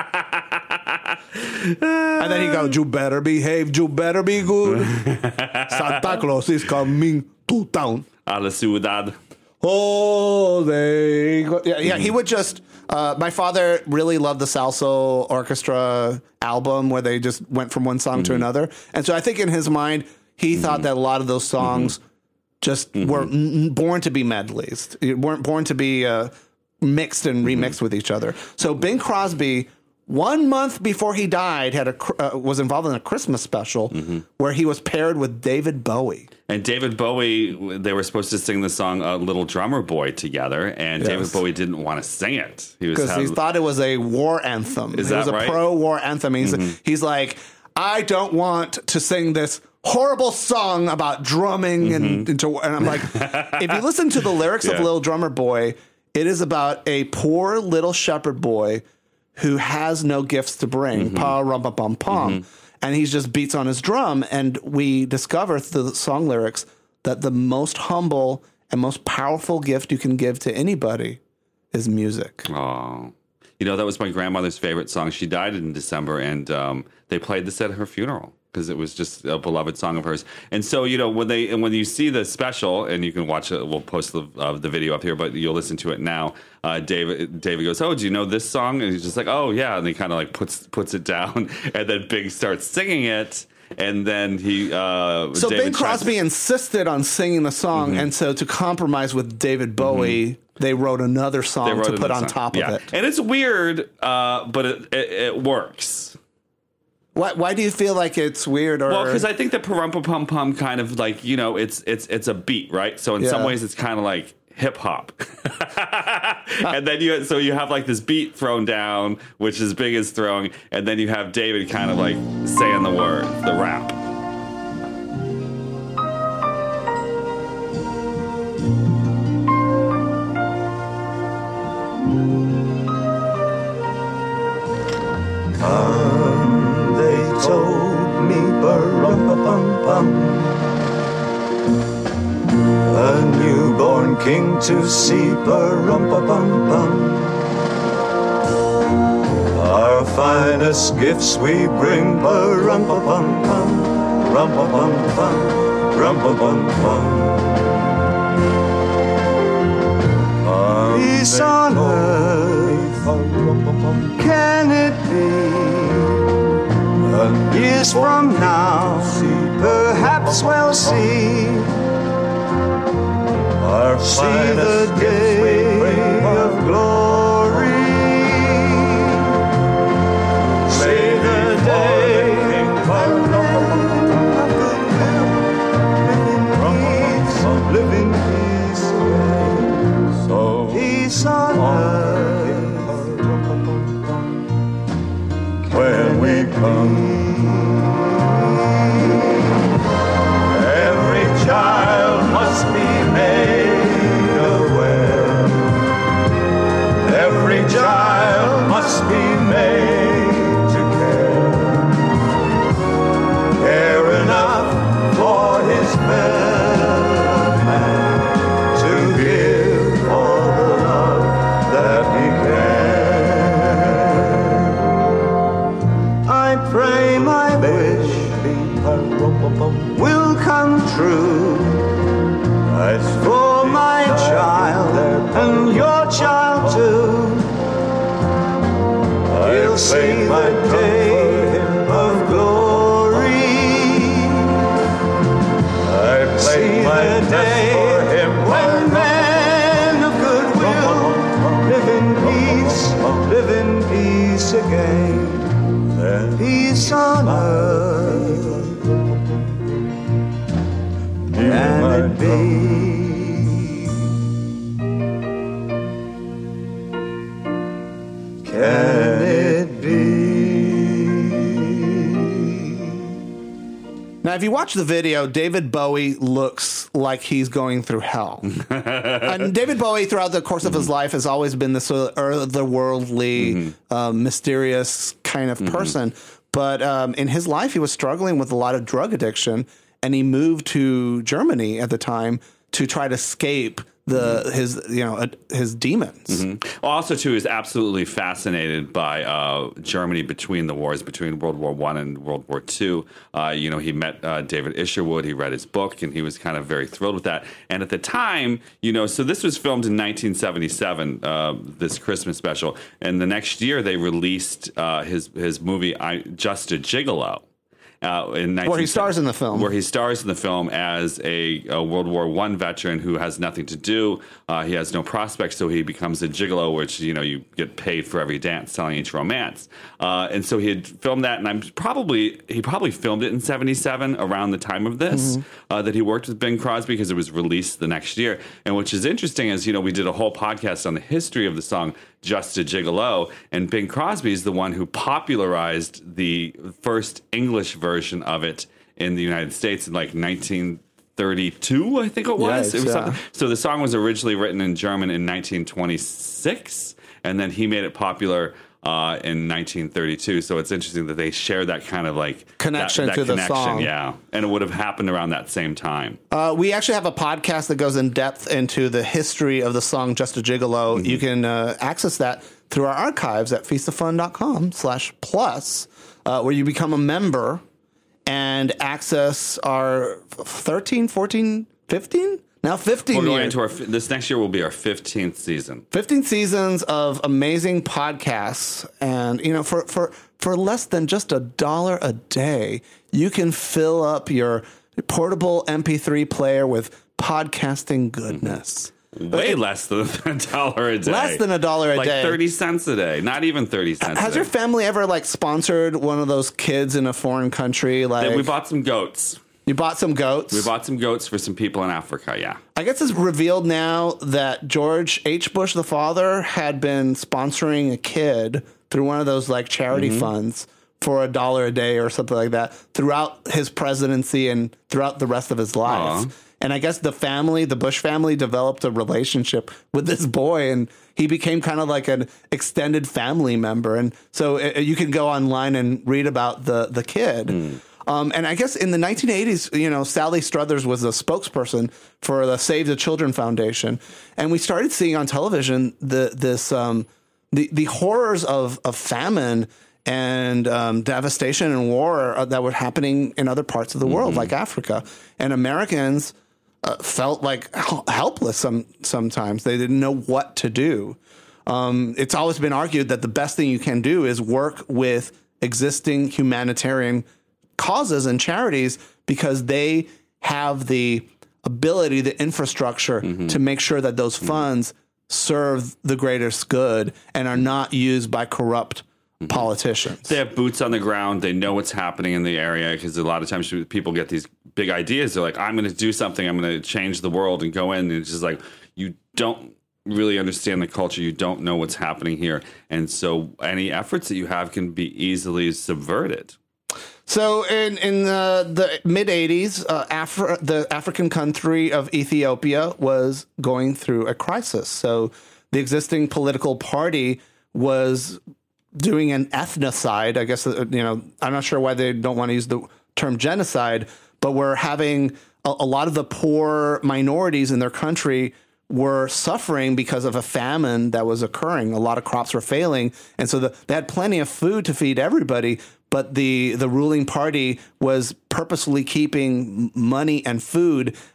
then he goes, "You better behave, you better be good. Santa Claus is coming to town." A la ciudad. Oh, they go. Yeah, yeah, he would just. Uh, my father really loved the Salso Orchestra album where they just went from one song mm-hmm. to another. And so I think in his mind, he mm-hmm. thought that a lot of those songs mm-hmm. just mm-hmm. were n- born to be medleys, weren't born to be uh, mixed and remixed mm-hmm. with each other. So Bing Crosby, one month before he died, had a uh, was involved in a Christmas special mm-hmm. where he was paired with David Bowie. And David Bowie, they were supposed to sing the song "A Little Drummer Boy" together, and yes. David Bowie didn't want to sing it. He was because he thought it was a war anthem. Is it that was a right? pro-war anthem. He's mm-hmm. he's like, I don't want to sing this horrible song about drumming mm-hmm. and, and, to, and I'm like, if you listen to the lyrics yeah. of "Little Drummer Boy," it is about a poor little shepherd boy who has no gifts to bring. Mm-hmm. Pa rum pa pum pum. Mm-hmm. And he just beats on his drum, and we discover through the song lyrics that the most humble and most powerful gift you can give to anybody is music. Oh, you know, that was my grandmother's favorite song. She died in December, and um, they played this at her funeral because it was just a beloved song of hers. And so, you know, when they and when you see the special, and you can watch it, we'll post the uh, the video up here, but you'll listen to it now. Uh, David David goes, "Oh, do you know this song?" And he's just like, "Oh, yeah." And he kind of like puts puts it down, and then Bing starts singing it, and then he. Uh, so David Bing Crosby tries- insisted on singing the song, mm-hmm. and so to compromise with David Bowie, mm-hmm. they wrote another song wrote to put on song. top yeah. of it. And it's weird, uh, but it, it, it works. Why, why do you feel like it's weird? Or well, because I think that Parumpa Pum Pum kind of like, you know, it's it's it's a beat, right? So in yeah. some ways, it's kind of like hip hop, and then you so you have like this beat thrown down, which is Bing is throwing, and then you have David kind of like saying the word, the rap. Come, they told me, Parumpa-pum-pum, a newborn king to see, Parumpa-pum-pum. Our finest gifts we bring, Parumpa-pum-pum, Rumpa-pum-pum, Rumpa-pum-pum. Peace on earth, can it be? Years from now, perhaps we'll see. Our see the day of glory. See the day of goodwill, live in peace, so peace on earth when we come. Every child must be made aware As for my child and your child too, he'll see the day of glory. I see the day when men of goodwill live in peace, live in peace again. Peace on earth, can it be? Can it be? Now, if you watch the video, David Bowie looks like he's going through hell. And David Bowie, throughout the course of his life, has always been this sort of otherworldly, mm-hmm. uh, mysterious kind of person. Mm-hmm. But um, in his life, he was struggling with a lot of drug addiction, and he moved to Germany at the time to try to escape the his you know uh, his demons. Mm-hmm. Well, also too, is absolutely fascinated by uh, Germany between the wars, between World War One and World War Two. Uh, you know, he met uh, David Isherwood. He read his book, and he was kind of very thrilled with that. And at the time, you know, so this was filmed in nineteen seventy-seven, uh, this Christmas special, and the next year they released uh, his his movie, I, Just a Gigolo. Uh, in where he stars in the film. Where he stars in the film as a, a World War One veteran who has nothing to do. Uh, he has no prospects, so he becomes a gigolo, which, you know, you get paid for every dance, selling each romance. Uh, and so he had filmed that, and I'm probably he probably filmed it in seventy-seven, around the time of this, mm-hmm. uh, that he worked with Bing Crosby, because it was released the next year. And which is interesting is, you know, we did a whole podcast on the history of the song Just a Gigolo, and Bing Crosby is the one who popularized the first English version of it in the United States in like nineteen thirty-two, I think it was. Yes, it was yeah. So the song was originally written in German in nineteen twenty-six, and then he made it popular uh, in nineteen thirty-two. So it's interesting that they share that kind of like connection that, that to connection, the song. Yeah, and it would have happened around that same time. Uh, we actually have a podcast that goes in depth into the history of the song Just a Gigolo. Mm-hmm. You can uh, access that through our archives at feastoffun.com slash plus, uh, where you become a member and access our thirteen, fourteen, fifteen? Now fifteen We're going years. into our, this next year will be our fifteenth season. fifteen seasons of amazing podcasts. And, you know, for, for, for less than just a dollar a day, you can fill up your portable M P three player with podcasting goodness. Way less than a dollar a day. Less than a dollar a like day. Like thirty cents a day. Not even thirty cents Has a day. your family ever, like, sponsored one of those kids in a foreign country? Like, Then we bought some goats. You bought some goats? We bought some goats for some people in Africa, yeah. I guess it's revealed now that George H. Bush, the father, had been sponsoring a kid through one of those, like, charity mm-hmm. funds for a dollar a day or something like that throughout his presidency and throughout the rest of his life. Aww. And I guess the family, the Bush family, developed a relationship with this boy, and he became kind of like an extended family member. And so uh, you can go online and read about the, the kid. Mm. Um, and I guess in the nineteen eighties, you know, Sally Struthers was a spokesperson for the Save the Children Foundation. And we started seeing on television the this um, the, the horrors of, of famine and um, devastation and war that were happening in other parts of the world, mm-hmm. like Africa. And Americans uh, felt like helpless some sometimes. They didn't know what to do. Um, it's always been argued that the best thing you can do is work with existing humanitarian causes and charities because they have the ability, the infrastructure mm-hmm. to make sure that those funds mm-hmm. serve the greatest good and are not used by corrupt politicians. They have boots on the ground. They know what's happening in the area because a lot of times people get these big ideas. They're like, I'm going to do something. I'm going to change the world and go in. And it's just like, you don't really understand the culture. You don't know what's happening here. And so any efforts that you have can be easily subverted. So in, in the, the mid-eighties, uh, Afri- the African country of Ethiopia was going through a crisis. So the existing political party was doing an ethnocide. I guess, you know, I'm not sure why they don't want to use the term genocide, but we're having a, a lot of the poor minorities in their country were suffering because of a famine that was occurring. A lot of crops were failing. And so the, they had plenty of food to feed everybody, but the, the ruling party was purposely keeping money and food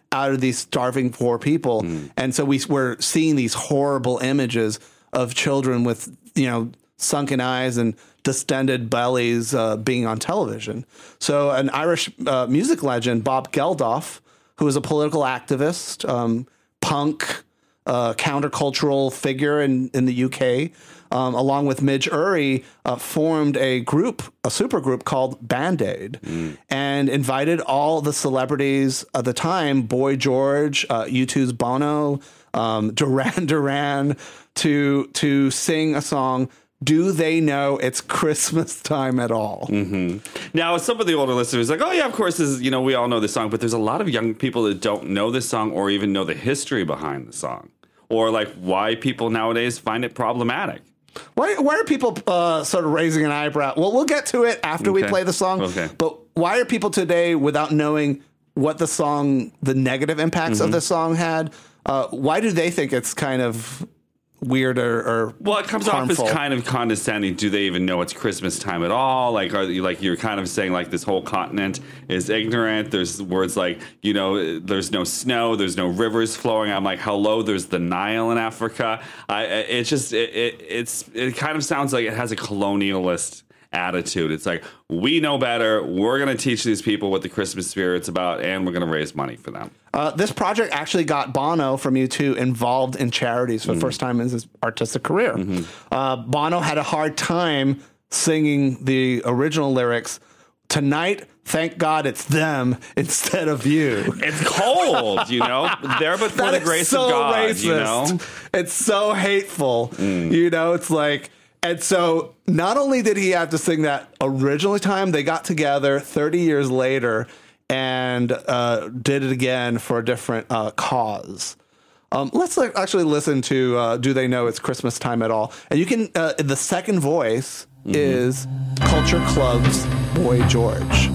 out of these starving poor people. Mm. And so we we're seeing these horrible images of children with, you know, sunken eyes and distended bellies uh, being on television. So an Irish uh, music legend, Bob Geldof, who was a political activist, um, punk, uh, countercultural figure in, in the U K, um, along with Midge Uri, uh, formed a group, a super group called Band Aid, mm. and invited all the celebrities of the time, Boy George, uh, U two's Bono, um, Duran Duran, to to sing a song. Do they know it's Christmas time at all? Mm-hmm. Now, some of the older listeners are like, oh, yeah, of course, this is, you know, we all know this song. But there's a lot of young people that don't know this song or even know the history behind the song, or like why people nowadays find it problematic. Why, why are people uh, sort of raising an eyebrow? Well, we'll get to it after okay. we play the song. Okay. But why are people today, without knowing what the song, the negative impacts mm-hmm. of the song had, uh, why do they think it's kind of weird or, or well, it comes harmful? Off as kind of condescending. Do they even know it's Christmas time at all? Like, are you like you're kind of saying like this whole continent is ignorant? There's words like, you know, there's no snow, there's no rivers flowing. I'm like, hello, there's the Nile in Africa. I it's just it, it it's it kind of sounds like it has a colonialist attitude. It's like, we know better. We're going to teach these people what the Christmas spirit's about, and we're going to raise money for them. Uh, this project actually got Bono from U two involved in charities for mm-hmm. the first time in his artistic career. Mm-hmm. Uh, Bono had a hard time singing the original lyrics, "Tonight, thank God it's them instead of you." It's cold, you know? There but for the grace so of God, racist. You know? It's so hateful. Mm. You know, it's like... And so not only did he have to sing that originally time, they got together thirty years later and uh, did it again for a different uh, cause. Um, let's like, actually listen to uh, Do They Know It's Christmas Time at All? And you can, uh, the second voice mm-hmm. is Culture Club's Boy George.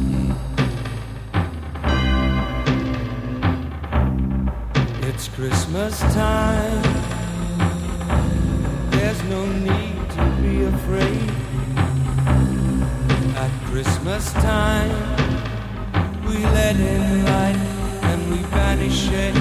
It's Christmas time. There's no need to be afraid. At Christmas time, we let in light and we banish shade.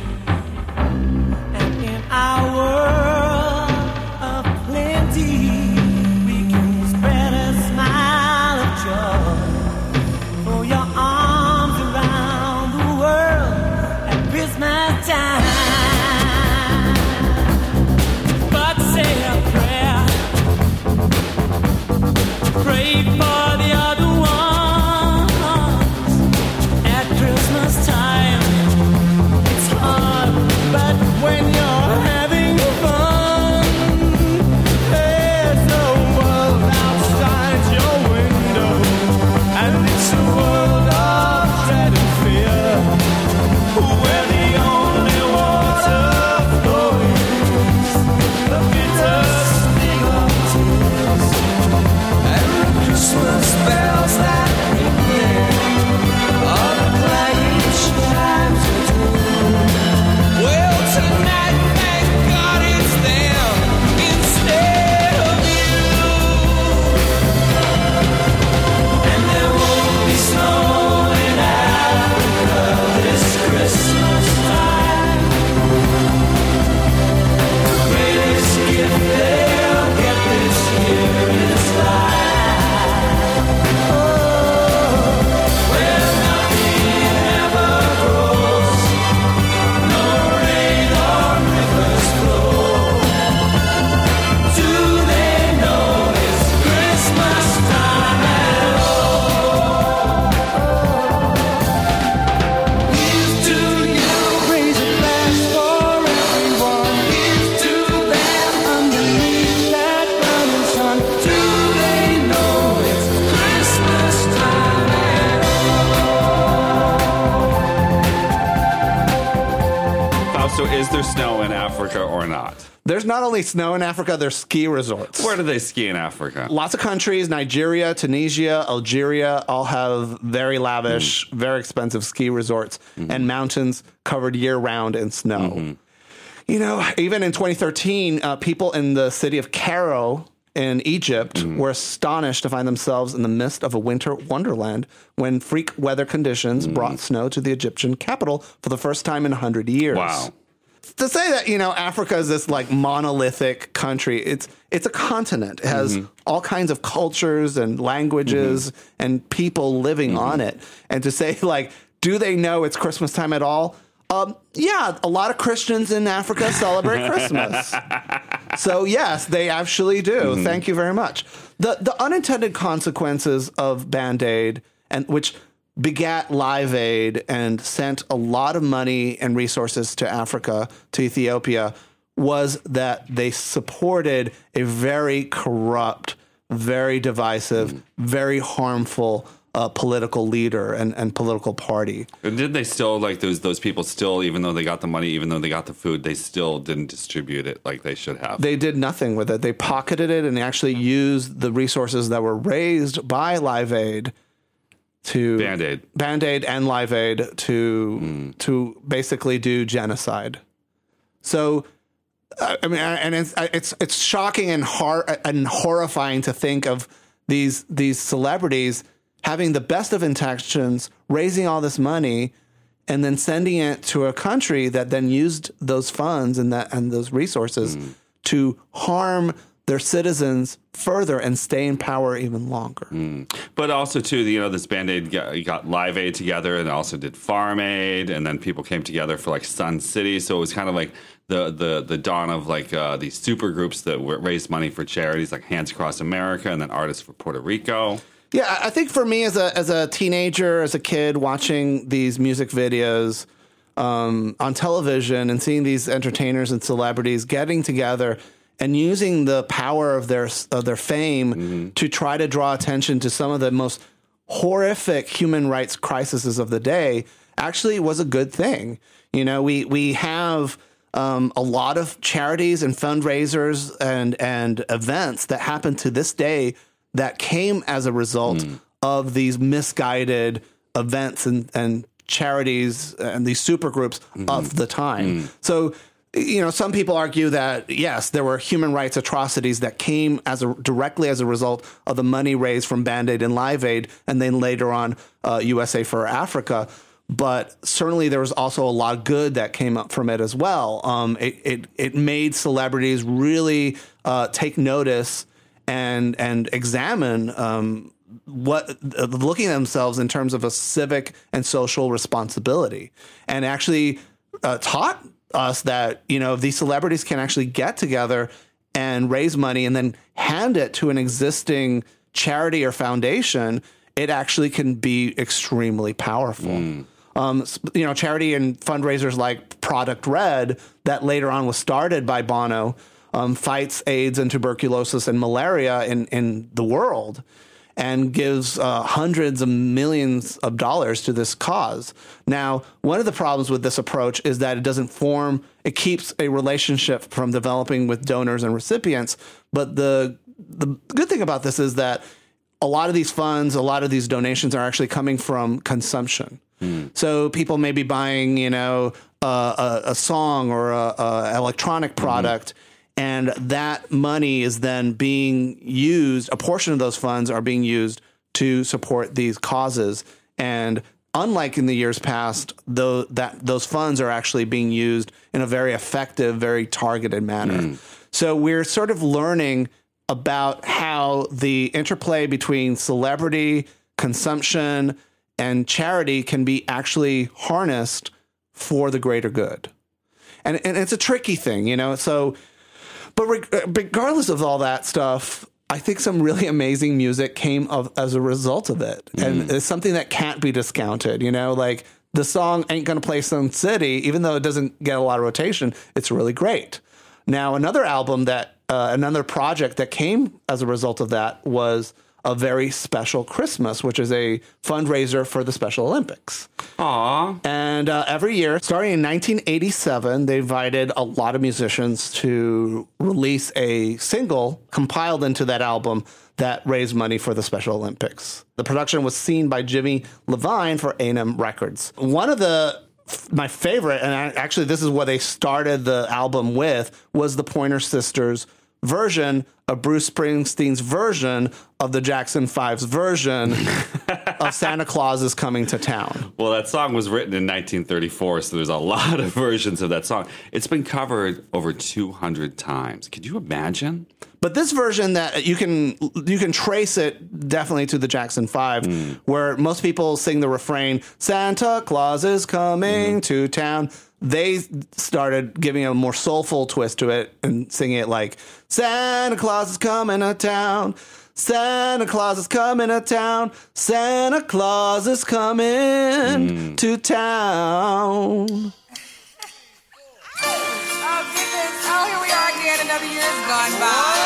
And in our world of plenty, we can spread a smile of joy. Throw your arms around the world at Christmas time. Pray for the other ones at Christmas time. It's hard, but when you're having fun, there's no world outside your window, and it's a world of dread and fear, where the only water flows, the bitter sting of tears. Christmas bells that ring there are the clanging chimes of doom. Well, tonight, thank God it's them instead of you. And there won't be snow in Africa this Christmas time. The greatest gift they'll get this year is life. So is there snow in Africa or not? There's not only snow in Africa, there's ski resorts. Where do they ski in Africa? Lots of countries, Nigeria, Tunisia, Algeria, all have very lavish, mm. very expensive ski resorts mm-hmm. and mountains covered year-round in snow. Mm-hmm. You know, even in twenty thirteen, uh, people in the city of Cairo in Egypt mm-hmm. were astonished to find themselves in the midst of a winter wonderland when freak weather conditions mm-hmm. brought snow to the Egyptian capital for the first time in one hundred years. Wow. To say that, you know, Africa is this like monolithic country, it's it's a continent. It has mm-hmm. all kinds of cultures and languages mm-hmm. and people living mm-hmm. on it. And to say like, do they know it's Christmas time at all? Um, yeah, a lot of Christians in Africa celebrate Christmas. So yes, they actually do. Mm-hmm. Thank you very much. The the unintended consequences of Band-Aid, and which begat Live Aid and sent a lot of money and resources to Africa, to Ethiopia, was that they supported a very corrupt, very divisive, mm. very harmful uh, political leader and, and political party. And did they still, like those those people still, even though they got the money, even though they got the food, they still didn't distribute it like they should have? They did nothing with it. They pocketed it and they actually used the resources that were raised by Live Aid to Band-Aid, Band-Aid and Live Aid to mm. to basically do genocide. So, I mean, and it's it's it's shocking and hor- and horrifying to think of these these celebrities having the best of intentions, raising all this money, and then sending it to a country that then used those funds and that and those resources mm. to harm their citizens further and stay in power even longer. Mm. But also, too, you know, this Band-Aid got, got Live Aid together and also did Farm Aid, and then people came together for, like, Sun City. So it was kind of like the the the dawn of, like, uh, these super groups that raised money for charities, like Hands Across America and then Artists for Puerto Rico. Yeah, I think for me as a as a teenager, as a kid, watching these music videos um, on television and seeing these entertainers and celebrities getting together and using the power of their of their fame mm-hmm. to try to draw attention to some of the most horrific human rights crises of the day actually was a good thing. You know, we we have um, a lot of charities and fundraisers and and events that happen to this day that came as a result mm. of these misguided events and, and charities and these supergroups mm-hmm. of the time. Mm. So, you know, some people argue that, yes, there were human rights atrocities that came as a, directly as a result of the money raised from Band-Aid and Live Aid, and then later on uh, U S A for Africa. But certainly there was also a lot of good that came up from it as well. Um, it, it, it made celebrities really uh, take notice and and examine um, what uh, looking at themselves in terms of a civic and social responsibility, and actually uh, taught us that, you know, these celebrities can actually get together and raise money and then hand it to an existing charity or foundation. It actually can be extremely powerful. Mm. Um, you know, charity and fundraisers like Product Red that later on was started by Bono um, fights AIDS and tuberculosis and malaria in, in the world and gives uh, hundreds of millions of dollars to this cause. Now, one of the problems with this approach is that it doesn't form, it keeps a relationship from developing with donors and recipients. But the the good thing about this is that a lot of these funds, a lot of these donations are actually coming from consumption. Mm. So people may be buying, you know, uh, a, a song or a, a electronic product, mm-hmm. and that money is then being used. A portion of those funds are being used to support these causes. And unlike in the years past, though, that those funds are actually being used in a very effective, very targeted manner. Mm. So we're sort of learning about how the interplay between celebrity, consumption, and charity can be actually harnessed for the greater good. And, and it's a tricky thing, you know, so, but regardless of all that stuff, I think some really amazing music came of, as a result of it. Mm. And it's something that can't be discounted, you know, like the song Ain't Gonna Play Sun City, even though it doesn't get a lot of rotation, it's really great. Now, another album that, uh, another project that came as a result of that was A Very Special Christmas, which is a fundraiser for the Special Olympics. Aww. And uh, every year, starting in nineteen eighty-seven, they invited a lot of musicians to release a single compiled into that album that raised money for the Special Olympics. The production was seen by Jimmy Levine for A and M Records. One of the my favorite, and actually this is what they started the album with, was the Pointer Sisters version of Bruce Springsteen's version of the Jackson Five's version of Santa Claus is Coming to Town. Well, that song was written in nineteen thirty-four, so there's a lot of versions of that song. It's been covered over two hundred times. Could you imagine? But this version that you can you can trace it definitely to the Jackson Five, mm. where most people sing the refrain, Santa Claus is coming mm. to town. They started giving a more soulful twist to it and singing it like, Santa Claus is coming to town. Santa Claus is coming to town. Santa Claus is coming mm. to town. Oh, goodness. Oh, here we are again. Another year's gone by.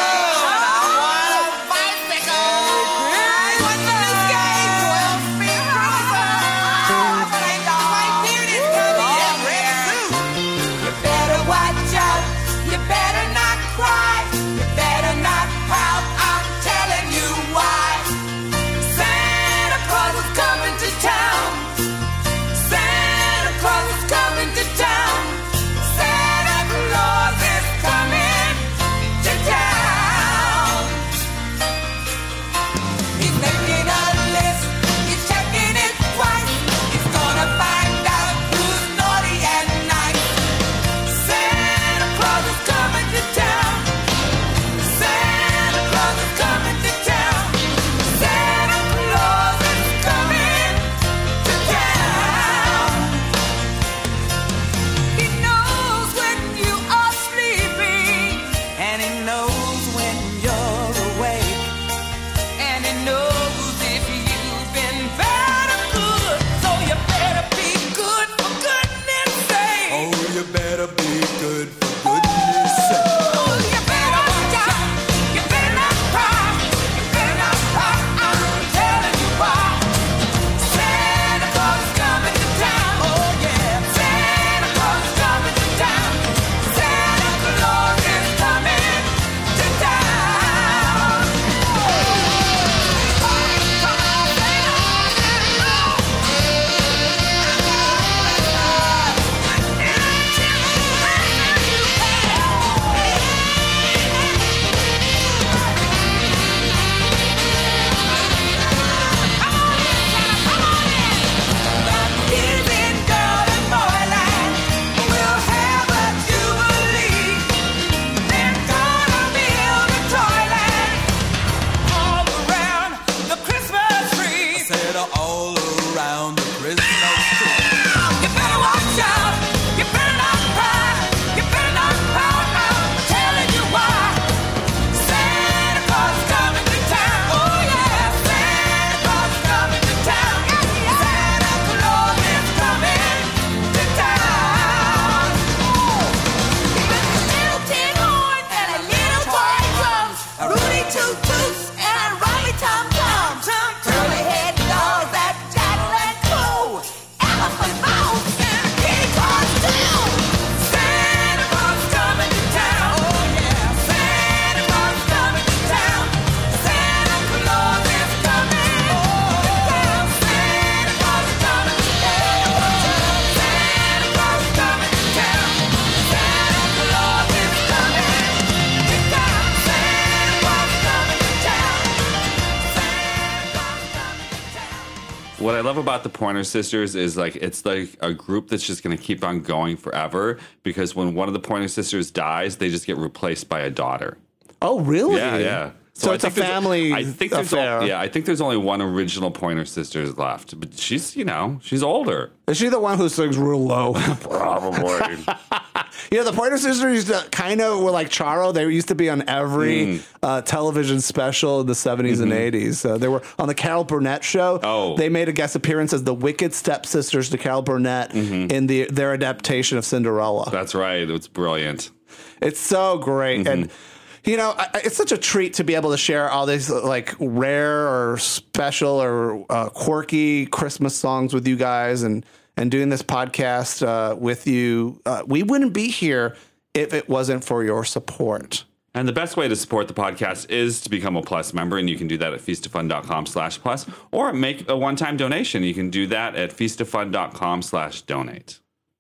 What I love about the Pointer Sisters is like it's like a group that's just going to keep on going forever because when one of the Pointer Sisters dies, they just get replaced by a daughter. Oh, really? Yeah, yeah. So, so it's a family I think there's affair. Only, yeah, I think there's only one original Pointer Sisters left, but she's, you know, she's older. Is she the one who sings real low? Probably. You know, the Pointer Sisters used to kind of were like Charo. They used to be on every mm. uh, television special in the seventies mm-hmm. and eighties. Uh, they were on the Carol Burnett show. Oh. They made a guest appearance as the wicked stepsisters to Carol Burnett mm-hmm. in the their adaptation of Cinderella. That's right. It's brilliant. It's so great. Mm-hmm. And you know, it's such a treat to be able to share all these like rare or special or uh, quirky Christmas songs with you guys and, and doing this podcast uh, with you. Uh, we wouldn't be here if it wasn't for your support. And the best way to support the podcast is to become a Plus member, and you can do that at feastoffun.com slash plus or make a one-time donation. You can do that at feastoffun.com slash donate.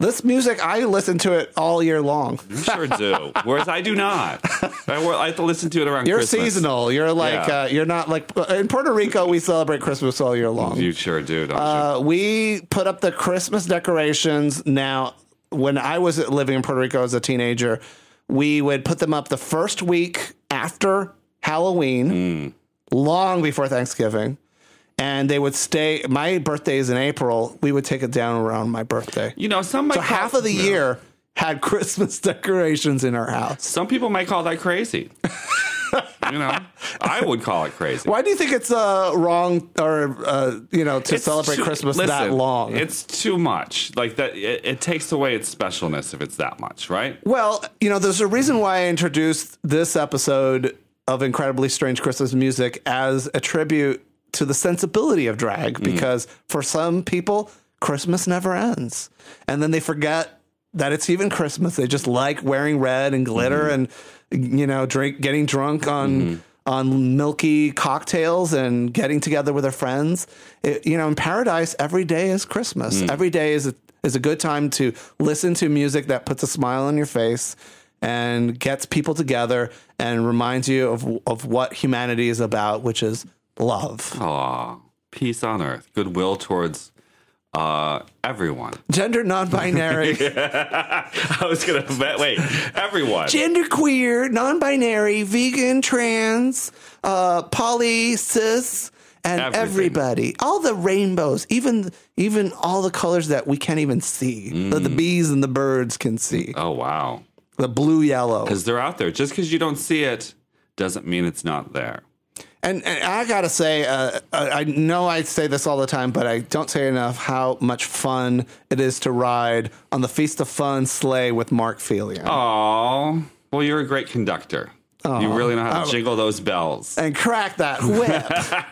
This music, I listen to it all year long. You sure do. Whereas I do not. I, I have to listen to it around You're Christmas. seasonal. You're like, Yeah. uh, you're not like, in Puerto Rico, we celebrate Christmas all year long. You sure do, don't Uh, we put up the Christmas decorations. Now, when I was living in Puerto Rico as a teenager, we would put them up the first week after Halloween, Mm. long before Thanksgiving. And they would stay. My birthday is in April. We would take it down around my birthday. You know, some might So call- half of the Yeah. year had Christmas decorations in our house. Some people might call that crazy. You know, I would call it crazy. Why do you think it's uh, wrong, or uh, you know, to It's celebrate too- Christmas listen, that long? It's too much. Like that, it, it takes away its specialness if it's that much, right? Well, you know, there's a reason why I introduced this episode of Incredibly Strange Christmas Music as a tribute to the sensibility of drag, because for some people, Christmas never ends. And then they forget that it's even Christmas. They just like wearing red and glitter and, you know, drink, getting drunk on on milky cocktails and getting together with their friends. It, you know, in paradise, every day is Christmas. Every day is a, is a good time to listen to music that puts a smile on your face and gets people together and reminds you of of what humanity is about, which is love. Aw, peace on earth, goodwill towards uh, everyone. Gender non-binary. I was gonna bet. Wait, everyone. Gender queer, non-binary, vegan, trans, uh, poly, cis, and Everything. everybody. All the rainbows, even even all the colors that we can't even see, that the bees and the birds can see. Oh wow, The blue, yellow. because they're out there. Just because you don't see it doesn't mean it's not there. And, and I gotta say, uh, I know I say this all the time, but I don't say enough how much fun it is to ride on the Feast of Fun sleigh with Mark Felion. Oh, well, you're a great conductor. You really know how to jingle those bells. And crack that whip.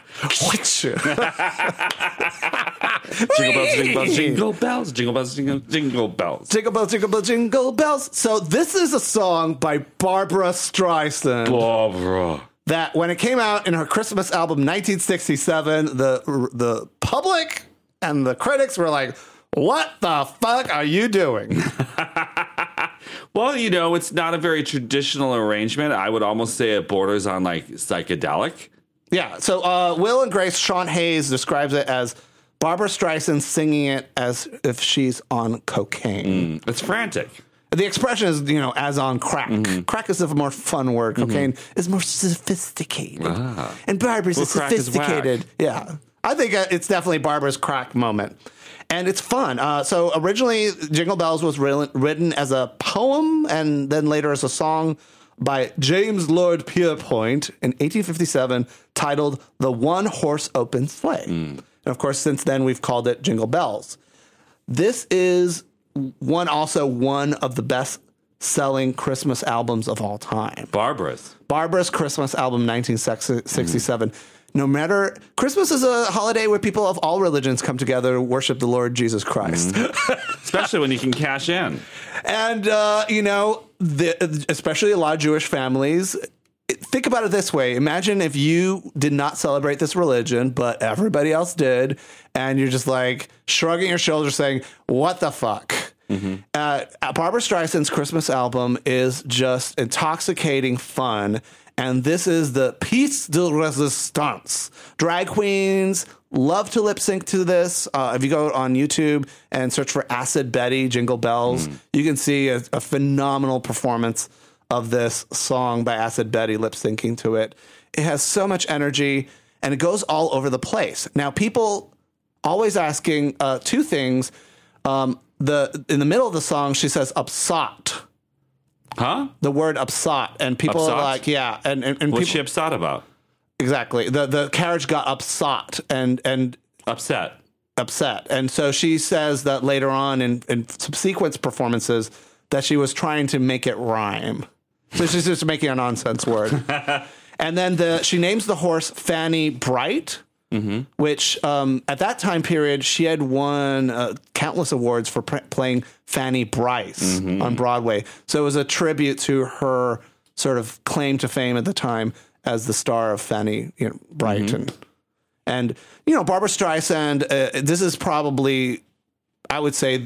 Jingle bells, jingle bells, jingle bells, jingle bells, jingle, jingle bells. Jingle bells, jingle bells, jingle bells. So this is a song by Barbara Streisand. Barbara. That when it came out in her Christmas album nineteen sixty-seven, the the public and the critics were like, what the fuck are you doing? Well, you know, it's not a very traditional arrangement. I would almost say it borders on like psychedelic. Yeah. So uh, Will and Grace, Sean Hayes describes it as Barbara Streisand singing it as if she's on cocaine. Mm, it's frantic. The expression is, you know, as on crack. Mm-hmm. Crack is a more fun word. Cocaine is more sophisticated. Ah. And Barbara's Well, a crack is whack. sophisticated. Yeah. I think uh, it's definitely Barbara's crack moment. And it's fun. Uh, so originally, Jingle Bells was written, written as a poem and then later as a song by James Lloyd Pierpont in eighteen fifty-seven titled The One Horse Open Sleigh. Mm. And of course, since then, we've called it Jingle Bells. This is one also one of the best selling Christmas albums of all time. Barbara's. Barbara's Christmas album, nineteen sixty-seven. Mm. No matter, Christmas is a holiday where people of all religions come together to worship the Lord Jesus Christ. Mm. Especially when you can cash in. And, uh, you know, the, especially a lot of Jewish families. Think about it this way. Imagine if you did not celebrate this religion, but everybody else did. And you're just like shrugging your shoulders saying, what the fuck? Mm-hmm. Uh, Barbara Streisand's Christmas album is just intoxicating fun. And this is the piece de resistance. Drag queens love to lip sync to this. Uh, if you go on YouTube and search for Acid Betty, Jingle Bells, mm. you can see a, a phenomenal performance of this song by Acid Betty lip syncing to it. It has so much energy and it goes all over the place. Now, people always asking uh, two things. Um, the in the middle of the song, she says upsot. Huh? The word upsot. And people Upsot? are like, yeah. And, and, and What's people, she upset about? Exactly. The the carriage got upsot and and upset. Upset. And so she says that later on in, in subsequent performances that she was trying to make it rhyme. So she's just making a nonsense word. And then the she names the horse Fanny Bright, mm-hmm. which um, at that time period, she had won uh, countless awards for pr- playing Fanny Bryce mm-hmm. on Broadway. So it was a tribute to her sort of claim to fame at the time as the star of Fanny you know, Bright. Mm-hmm. And, and, you know, Barbara Streisand, uh, this is probably, I would say,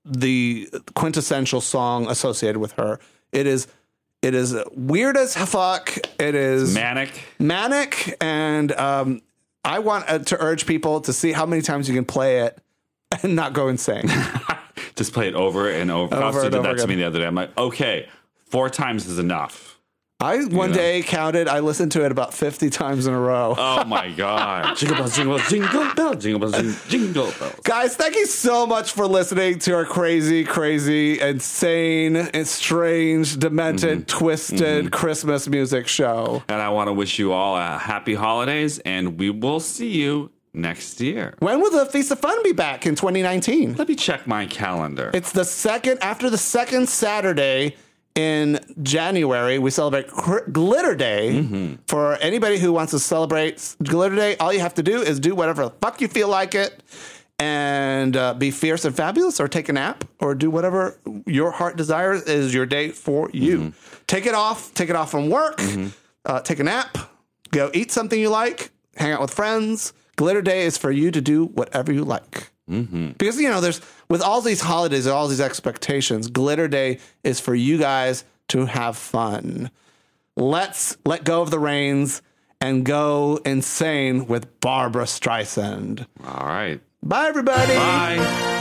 the quintessential song associated with her. It is it is weird as fuck. It is manic, manic, and um, I want uh, to urge people to see how many times you can play it and not go insane. Just play it over and over. Over Foster and did over that to again. me the other day. I'm like, okay, four times is enough. I one know. day counted. I listened to it about fifty times in a row. Oh my god! Jingle bells, jingle bells, jingle bells, jingle bells, jing- jingle bells. Guys, thank you so much for listening to our crazy, crazy, insane, and strange, demented, twisted Christmas music show. And I want to wish you all a happy holidays, and we will see you next year. When will the Feast of Fun be back in twenty nineteen? Let me check my calendar. It's the second, after the second Saturday in January, we celebrate Cr- Glitter Day. Mm-hmm. For anybody who wants to celebrate Glitter Day, all you have to do is do whatever the fuck you feel like it and uh, be fierce and fabulous, or take a nap, or do whatever your heart desires is your day for you. Mm-hmm. Take it off. Take it off from work. Mm-hmm. Uh, take a nap. Go eat something you like. Hang out with friends. Glitter Day is for you to do whatever you like. Mm-hmm. Because, you know, there's with all these holidays and all these expectations, Glitter Day is for you guys to have fun. Let's let go of the reins and go insane with Barbra Streisand. All right. Bye, everybody. Bye.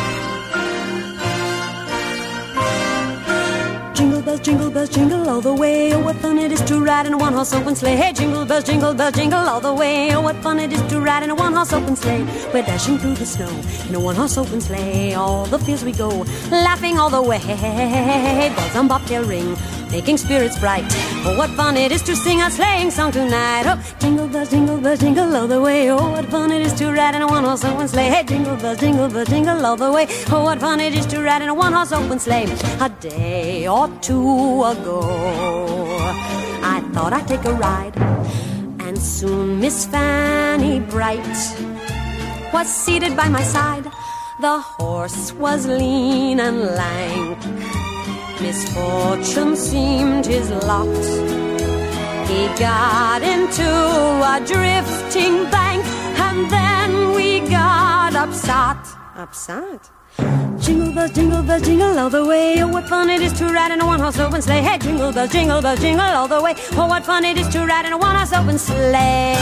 Jingle bells, jingle bells, jingle all the way. Oh, what fun it is to ride in a one-horse open sleigh. Hey, jingle bells, jingle bells, jingle all the way. Oh, what fun it is to ride in a one-horse open sleigh. We're dashing through the snow in a one-horse open sleigh. All the fields we go, laughing all the way. Bells on bobtail ring, making spirits bright. Oh, what fun it is to sing a sleighing song tonight. Oh, jingle bells, jingle bells, jingle all the way. Oh, what fun it is to ride in a one-horse open sleigh. Hey, jingle bells, jingle bells, jingle all the way. Oh, what fun it is to ride in a one-horse open sleigh. A day or two ago, I thought I'd take a ride, and soon Miss Fanny Bright was seated by my side. The horse was lean and lank, misfortune seemed his lot. He got into a drifting bank, and then we got upset. Upset? Jingle bells, jingle bells, jingle all the way. Oh, what fun it is to ride in a one-horse open sleigh. Hey, jingle bells, jingle bells, jingle all the way. Oh, what fun it is to ride in a one-horse open sleigh.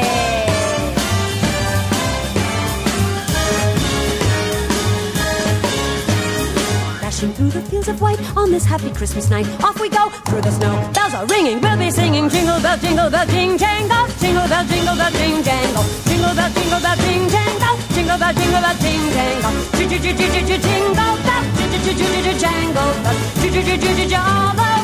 Dashing through the fields of white on this happy Christmas night. Off we go through the snow. Bells are ringing, we'll be singing. Jingle bell, jingle bell, jing jangle. Jingle bell, jingle bell, jing jangle. Jingle bell, jingle bell, jing jangle. Jingle bell, jingle bell, jing jangle. Jingle bell, jingle bell, jingle bell. Jingle bell, all the